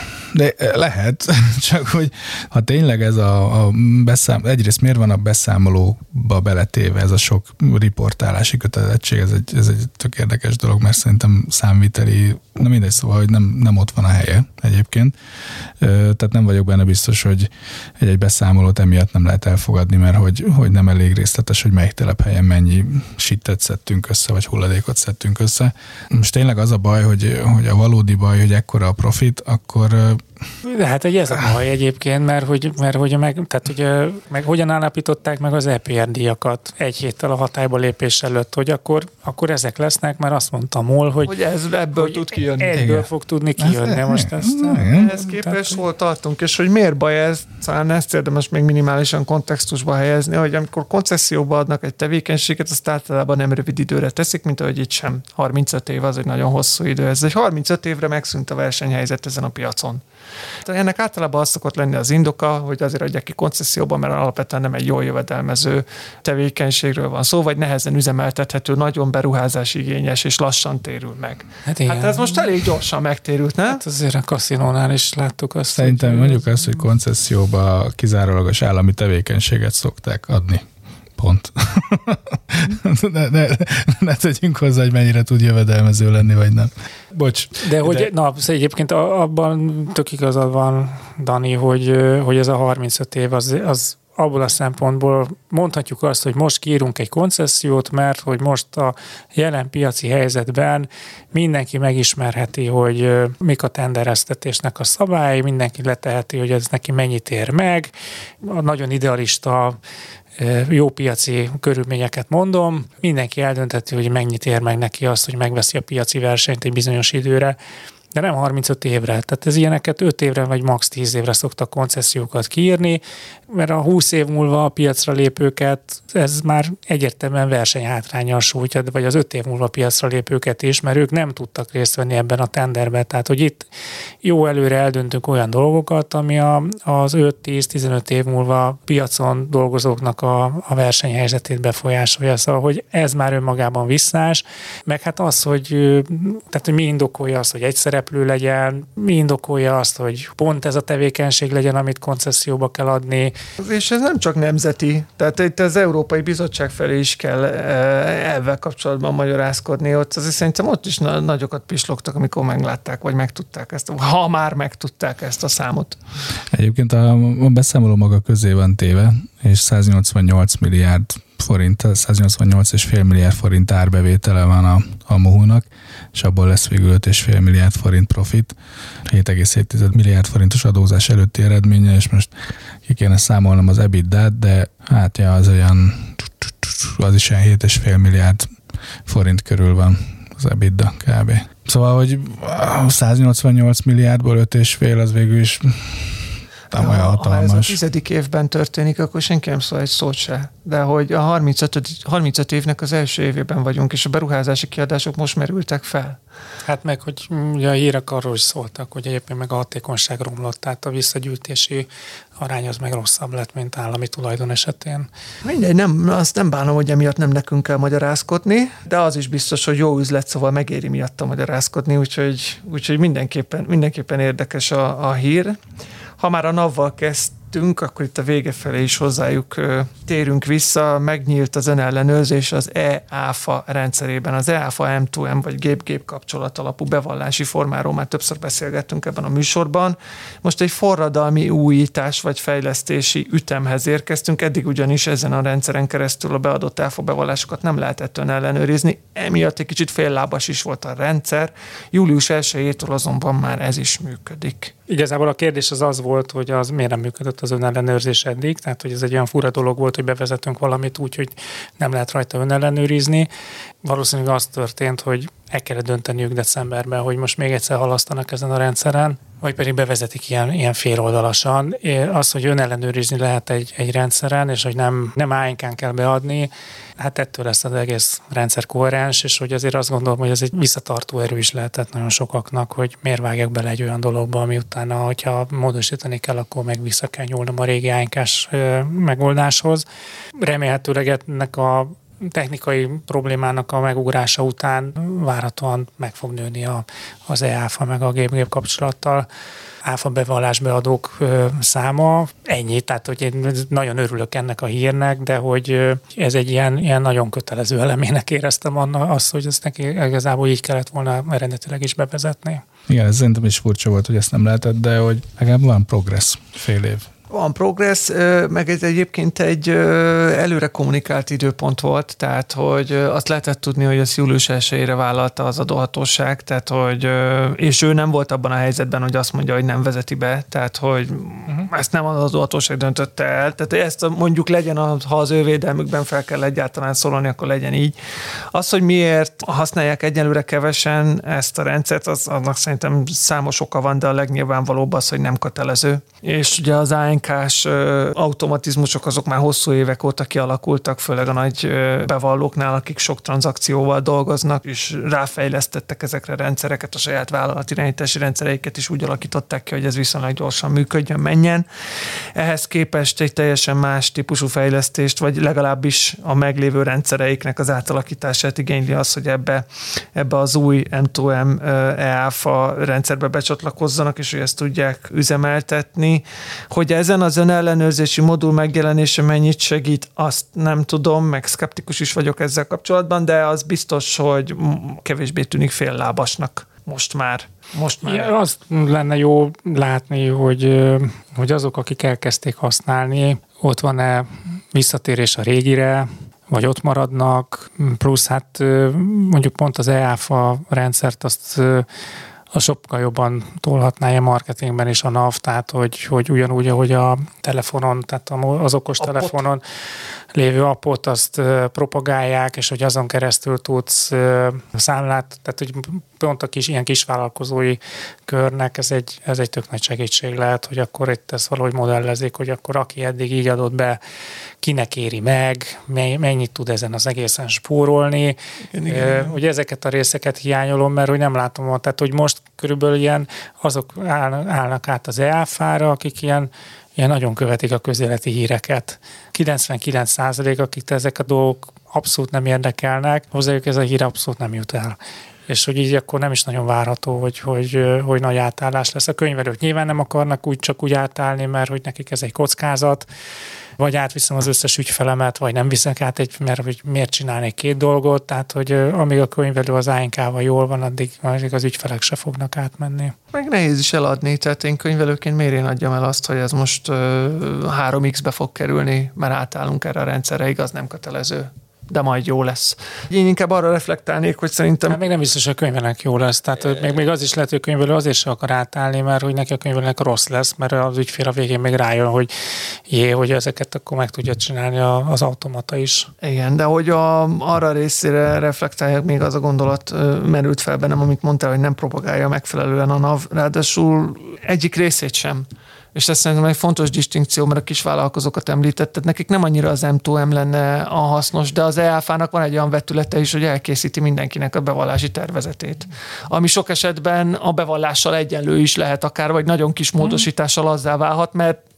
Speaker 5: De lehet, csak hogy ha tényleg ez a, a beszám, egyrészt miért van a beszámolóba beletéve ez a sok riportálási kötelezettség, ez egy, ez egy tök érdekes dolog, mert szerintem számviteli, na mindegy, szóval, hogy nem, nem ott van a helye egyébként. Tehát nem vagyok benne biztos, hogy egy, egy beszámolót emiatt nem lehet elfogadni, mert hogy, hogy nem elég részletes, hogy melyik telephelyen mennyi sittet szedtünk össze, vagy hulladékot szedtünk össze. Most tényleg az a baj, hogy, hogy a valódi baj, hogy ekkora a profit, akkor
Speaker 4: de hát egy ez a baj egyébként, mert hogy, mert hogy meg, tehát ugye, meg hogyan állapították meg az é pé er díjakat egy héttel a hatályba lépés előtt, hogy akkor, akkor ezek lesznek, mert azt mondta MOL, hogy,
Speaker 3: hogy ez ebből hogy tud kijönni.
Speaker 4: Ebből igen. fog tudni kijönni. Most ezt,
Speaker 3: ehhez képest hol tartunk, és hogy miért baj ez, talán ezt érdemes még minimálisan kontextusba helyezni, hogy amikor koncesszióba adnak egy tevékenységet, azt általában nem rövid időre teszik, mint ahogy itt sem. harmincöt év az egy nagyon hosszú idő. Ez egy harmincöt évre megszűnt a versenyhelyzet ezen a piacon. Ennek általában az szokott lenni az indoka, hogy azért adják ki koncesszióban, mert alapvetően nem egy jól jövedelmező tevékenységről van szó, vagy nehezen üzemeltethető, nagyon beruházás igényes, és lassan térül meg. Hát, hát ez most elég gyorsan megtérült, nem?
Speaker 4: Hát azért a kaszinónál is láttuk azt.
Speaker 5: Szerintem hogy mondjuk azt, hogy koncesszióba kizárólagos állami tevékenységet szokták adni. Pont. ne, ne, ne tegyünk hozzá, hogy mennyire tud jövedelmező lenni, vagy nem. Bocs.
Speaker 4: De hogy, de... na, egyébként abban tök igazad van, Dani, hogy, hogy ez a harmincöt év az, az abból a szempontból mondhatjuk azt, hogy most kiírunk egy koncessziót, mert hogy most a jelen piaci helyzetben mindenki megismerheti, hogy mik a tendereztetésnek a szabályi, mindenki leteheti, hogy ez neki mennyit ér meg. A nagyon idealista jó piaci körülményeket mondom, mindenki eldöntheti, hogy mennyit ér meg neki azt, hogy megveszi a piaci versenyt egy bizonyos időre, de nem harmincöt évre. Tehát ez ilyeneket öt évre vagy max. tíz évre szoktak koncesziókat kiírni, mert a húsz év múlva a piacra lépőket ez már egyértelműen versenyhátránnyal sújtja, vagy az öt év múlva a piacra lépőket is, mert ők nem tudtak részt venni ebben a tenderben. Tehát, hogy itt jó előre eldöntünk olyan dolgokat, ami a, az öt-tíz-tizenöt év múlva piacon dolgozóknak a, a versenyhelyzetét befolyásolja. Szóval, hogy ez már önmagában visszás, meg hát az, hogy, tehát, hogy mi indokolja azt, hogy egy szereplő legyen, mi indokolja azt, hogy pont ez a tevékenység legyen, amit koncesszióba kell adni.
Speaker 3: És ez nem csak nemzeti, tehát itt az Európai Bizottság felé is kell elvvel kapcsolatban magyarázkodni. Ott azért szerintem ott is nagyokat pislogtak, amikor meglátták, vagy megtudták ezt, ha már megtudták ezt a számot.
Speaker 5: Egyébként a, a beszámoló maga közé van téve, és száznyolcvannyolc milliárd forint, száznyolcvannyolc egész öt milliárd forint árbevétele van a, a MOHU-nak, és abból lesz végül öt egész öt milliárd forint profit, hét egész hét milliárd forintos adózás előtti eredménye, és most ki kéne számolnom az ebitdát, de hát ja, az olyan, az is olyan hét egész öt milliárd forint körül van az ebitda kb. Szóval, hogy száznyolcvannyolc milliárdból öt egész öt az végül is nem olyan hatalmas.
Speaker 3: Ha ez a tizedik évben történik, akkor senki nem szól egy szót se. De hogy a harmincöt évnek az első évében vagyunk, és a beruházási kiadások most merültek fel.
Speaker 4: Hát meg, hogy ugye a hírek arról is szóltak, hogy egyébként meg a hatékonyság romlott, tehát a visszagyűjtési arány az meg rosszabb lett, mint állami tulajdon esetén.
Speaker 3: Mindegy, nem, azt nem bánom, hogy emiatt nem nekünk kell magyarázkodni, de az is biztos, hogy jó üzlet, szóval megéri miatta magyarázkodni, úgyhogy, úgyhogy mindenképpen, mindenképpen érdekes a, a hír. Ha már a NAV-val kezd tettünk, akkor itt a vége felé is hozzájuk térünk vissza. Megnyílt az önellenőrzés az e-áfa rendszerében. Az e-áfa em kettő em vagy gép-gép kapcsolat alapú bevallási formáról már többször beszélgettünk ebben a műsorban. Most egy forradalmi újítás vagy fejlesztési ütemhez érkeztünk. Eddig ugyanis ezen a rendszeren keresztül a beadott áfa bevallásokat nem lehetett önellenőrizni. Emiatt egy kicsit féllábas is volt a rendszer. július elsejétől azonban már ez is működik.
Speaker 4: Igazából a kérdés az az volt, hogy az miért nem működött az önellenőrzés eddig, tehát hogy ez egy olyan fura dolog volt, hogy bevezetünk valamit úgy, hogy nem lehet rajta önellenőrizni. Valószínűleg az történt, hogy el kellett dönteniük decemberben, hogy most még egyszer halasztanak ezen a rendszeren, vagy pedig bevezetik ilyen, ilyen féloldalasan. Az, hogy önellenőrizni lehet egy, egy rendszeren, és hogy nem, nem á en ká-n kell beadni, hát ettől lesz az egész rendszer koherens, és hogy azért azt gondolom, hogy ez egy visszatartó erő is lehetett nagyon sokaknak, hogy miért vágják bele egy olyan dologba, ami utána, hogyha módosítani kell, akkor meg vissza kell nyúlnom a régi á en ká-s megoldáshoz. Remélhetőleg ennek a technikai problémának a megugrása után várhatóan meg fog nőni a, az e-áfa meg a gép-gép kapcsolattal áfa bevallás beadók ö, száma. Ennyi, tehát hogy én nagyon örülök ennek a hírnek, de hogy ez egy ilyen, ilyen nagyon kötelező elemének éreztem annak, azt, hogy ezt neki igazából így kellett volna eredetileg is bevezetni.
Speaker 5: Igen, ez szerintem is furcsa volt, hogy ezt nem lehetett, de hogy legalább van progress fél év.
Speaker 3: Van progress, meg ez egyébként egy előre kommunikált időpont volt, tehát hogy azt lehetett tudni, hogy az július elsejére vállalta az adóhatóság, tehát hogy, és ő nem volt abban a helyzetben, hogy azt mondja, hogy nem vezeti be, tehát hogy uh-huh. ezt nem az adóhatóság döntötte el, tehát ezt mondjuk legyen, ha az ő védelmükben fel kell egyáltalán szólani, akkor legyen így. Az, hogy miért használják egyelőre kevesen ezt a rendszert, az, annak szerintem számos oka van, de a legnyilvánvalóbb az, hogy nem kötelező. És ugye az á en ká-s automatizmusok azok már hosszú évek óta kialakultak, főleg a nagy bevallóknál, akik sok tranzakcióval dolgoznak, és ráfejlesztettek ezekre a rendszereket, a saját vállalatirányítási rendszereiket is úgy alakították ki, hogy ez viszonylag gyorsan működjön, menjen. Ehhez képest egy teljesen más típusú fejlesztést, vagy legalábbis a meglévő rendszereiknek az átalakítását igényli az, hogy ebbe, ebbe az új em kettő em e-áfa rendszerbe becsatlakozzanak, és hogy ezt tudják üzemeltetni. Hogy ezen az önellenőrzési modul megjelenése mennyit segít, azt nem tudom, meg szkeptikus is vagyok ezzel kapcsolatban, de az biztos, hogy kevésbé tűnik féllábasnak most már. Most már.
Speaker 4: Ja, azt lenne jó látni, hogy, hogy azok, akik elkezdték használni, ott van-e visszatérés a régire, vagy ott maradnak, plusz hát mondjuk pont az e-áfa rendszert azt a sokkal jobban tolhatná a marketingben is a NAV, tehát hogy, hogy ugyanúgy, ahogy a telefonon, tehát az okos appot. telefonon lévő appot azt propagálják, és hogy azon keresztül tudsz számlát, tehát hogy pont a kis, ilyen kisvállalkozói körnek ez egy, ez egy tök nagy segítség lehet, hogy akkor itt ezt valahogy modellezik, hogy akkor aki eddig így adott be, kinek éri meg, mennyit tud ezen az egészen spórolni. Igen, igen. Ugye ezeket a részeket hiányolom, mert hogy nem látom, tehát hogy most körülbelül ilyen azok állnak át az e-áfára, akik ilyen ilyen nagyon követik a közéleti híreket. kilencvenkilenc százalék, akik ezek a dolgok abszolút nem érdekelnek, hozzájuk ez a hír abszolút nem jut el. És hogy így akkor nem is nagyon várható, hogy, hogy, hogy nagy átállás lesz. A könyvelők nyilván nem akarnak úgy csak úgy átállni, mert hogy nekik ez egy kockázat, vagy átviszem az összes ügyfelemet, vagy nem viszek át egy, mert hogy miért csinálnék két dolgot, tehát hogy amíg a könyvelő az á en ká-val jól van, addig, addig az ügyfelek se fognak átmenni.
Speaker 3: Meg nehéz is eladni, tehát én könyvelőként miért én adjam el azt, hogy ez most uh, három iksz-be fog kerülni, mert átállunk erre a rendszerre, igaz, nem kötelező. De majd jó lesz. Én inkább arra reflektálnék, hogy szerintem...
Speaker 4: Hát még nem biztos, hogy a könyvelőnek jó lesz. Tehát e... még, még az is lehet, hogy a könyvelő azért se akar átállni, mert hogy neki a könyvelőnek rossz lesz, mert az ügyfél a végén még rájön, hogy jé, hogy ezeket akkor meg tudja csinálni az automata is.
Speaker 3: Igen, de hogy a, arra részére reflektálják, még az a gondolat merült fel bennem, amit mondtál, hogy nem propagálja megfelelően a NAV, ráadásul egyik részét sem. És ez szerintem egy fontos distinkció, mert a kisvállalkozókat említetted, nekik nem annyira az em kettő em lenne a hasznos, de az e-áfának van egy olyan vetülete is, hogy elkészíti mindenkinek a bevallási tervezetét. Ami sok esetben a bevallással egyenlő is lehet akár, vagy nagyon kis módosítással azzá válhat, mert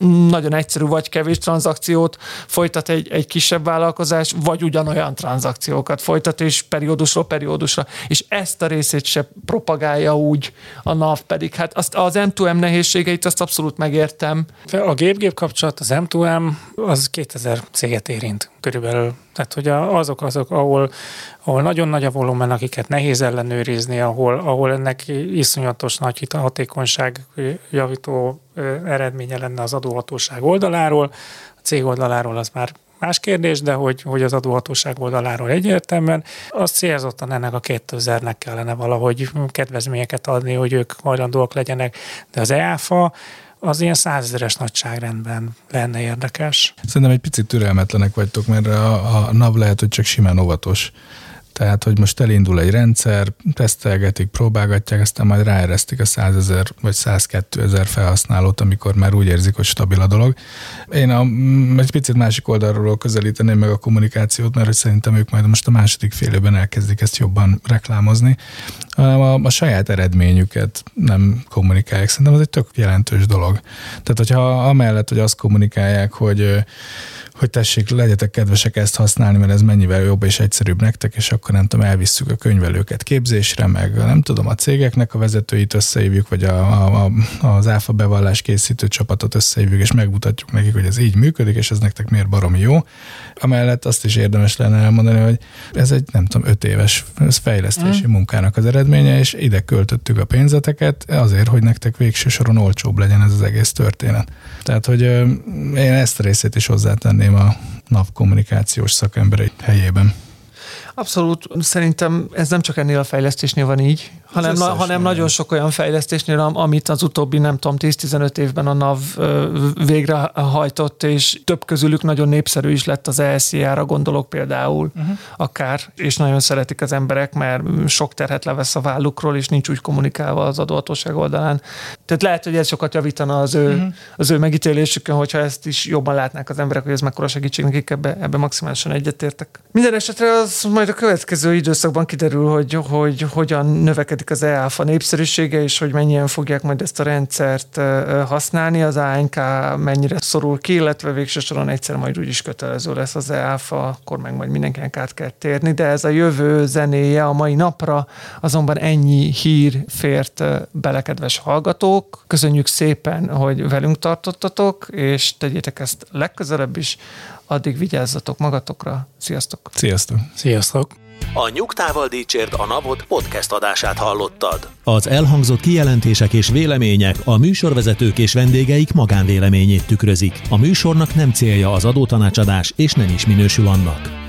Speaker 3: nagyon egyszerű vagy kevés tranzakciót folytat egy, egy kisebb vállalkozás, vagy ugyanolyan tranzakciókat folytat, és periódusról periódusra. És ezt a részét se propagálja úgy a NAV, pedig hát azt, az em kettő em nehézségeit azt abszolút megértem.
Speaker 4: A gép-gép kapcsolat, az em kettő em, az kétezer céget érint körülbelül. Tehát, hogy azok azok, ahol, ahol nagyon nagy a volumen, akiket nehéz ellenőrizni, ahol, ahol ennek iszonyatos nagy hatékonyság javító eredménye lenne az adóhatóság oldaláról, a cég oldaláról az már más kérdés, de hogy, hogy az adóhatóság oldaláról egyértelműen, az célzottan ennek a kétezernek kellene valahogy kedvezményeket adni, hogy ők hajlandóak legyenek, de az e áfa az ilyen százezeres nagyságrendben lenne érdekes.
Speaker 5: Szerintem egy picit türelmetlenek vagytok, mert a, a NAV lehet, hogy csak simán óvatos. Tehát, hogy most elindul egy rendszer, tesztelgetik, próbálgatják, aztán majd ráeresztik a százezer vagy százkétezer felhasználót, amikor már úgy érzik, hogy stabil a dolog. Én a, egy picit másik oldalról közelíteném meg a kommunikációt, mert hogy szerintem ők majd most a második fél évben elkezdik ezt jobban reklámozni. A, a, a saját eredményüket nem kommunikálják. Szerintem ez egy tök jelentős dolog. Tehát, hogyha amellett, hogy azt kommunikálják, hogy hogy tessék, legyetek kedvesek ezt használni, mert ez mennyivel jobb és egyszerűbb nektek, és akkor nem tudom, elvisszük a könyvelőket képzésre, meg nem tudom, a cégeknek a vezetőit összehívjuk, vagy a, a, a, az áfa bevallás készítő csapatot összehívjuk, és megmutatjuk nekik, hogy ez így működik, és ez nektek miért baromi jó. Amellett azt is érdemes lenne elmondani, hogy ez egy, nem tudom, öt éves fejlesztési mm. munkának az eredménye, és ide költöttük a pénzeteket azért, hogy nektek végső soron olcsóbb legyen ez az egész történet. Tehát, hogy én ezt a részét is hozzátenném a NAV kommunikációs szakemberei helyében.
Speaker 3: Abszolút, szerintem ez nem csak ennél a fejlesztésnél van így, hanem, na, hanem nagyon sok olyan fejlesztésnél, amit az utóbbi, nem tudom, tíz-tizenöt évben a NAV végrehajtott, és több közülük nagyon népszerű is lett az e es i á-ra, gondolok például uh-huh. akár, és nagyon szeretik az emberek, mert sok terhet levesz a vállukról, és nincs úgy kommunikálva az adóhatóság oldalán. Tehát lehet, hogy ez sokat javítana az ő, uh-huh. az ő megítélésükön, hogyha ezt is jobban látnák az emberek, hogy ez mekkora segítség nekik, ebbe, ebbe maximálisan egyetértek. Minden esetre az majd a következő időszakban kiderül, hogy, hogy hogyan növekedik az e áfa népszerűsége, és hogy mennyien fogják majd ezt a rendszert használni, az á en ká mennyire szorul ki, illetve végső soron egyszer majd úgyis kötelező lesz az e áfa, akkor meg majd mindenkinek át kell térni, de ez a jövő zenéje a mai napra, azonban ennyi hír fért bele, kedves hallgatók. Köszönjük szépen, hogy velünk tartottatok, és tegyétek ezt legközelebb is. Addig vigyázzatok magatokra. Sziasztok!
Speaker 5: Sziasztok!
Speaker 4: Sziasztok!
Speaker 1: A Nyugtával Dícsért a NAV-ot podcast adását hallottad.
Speaker 2: Az elhangzott kijelentések és vélemények a műsorvezetők és vendégeik magánvéleményét tükrözik. A műsornak nem célja az adótanácsadás, és nem is minősül annak.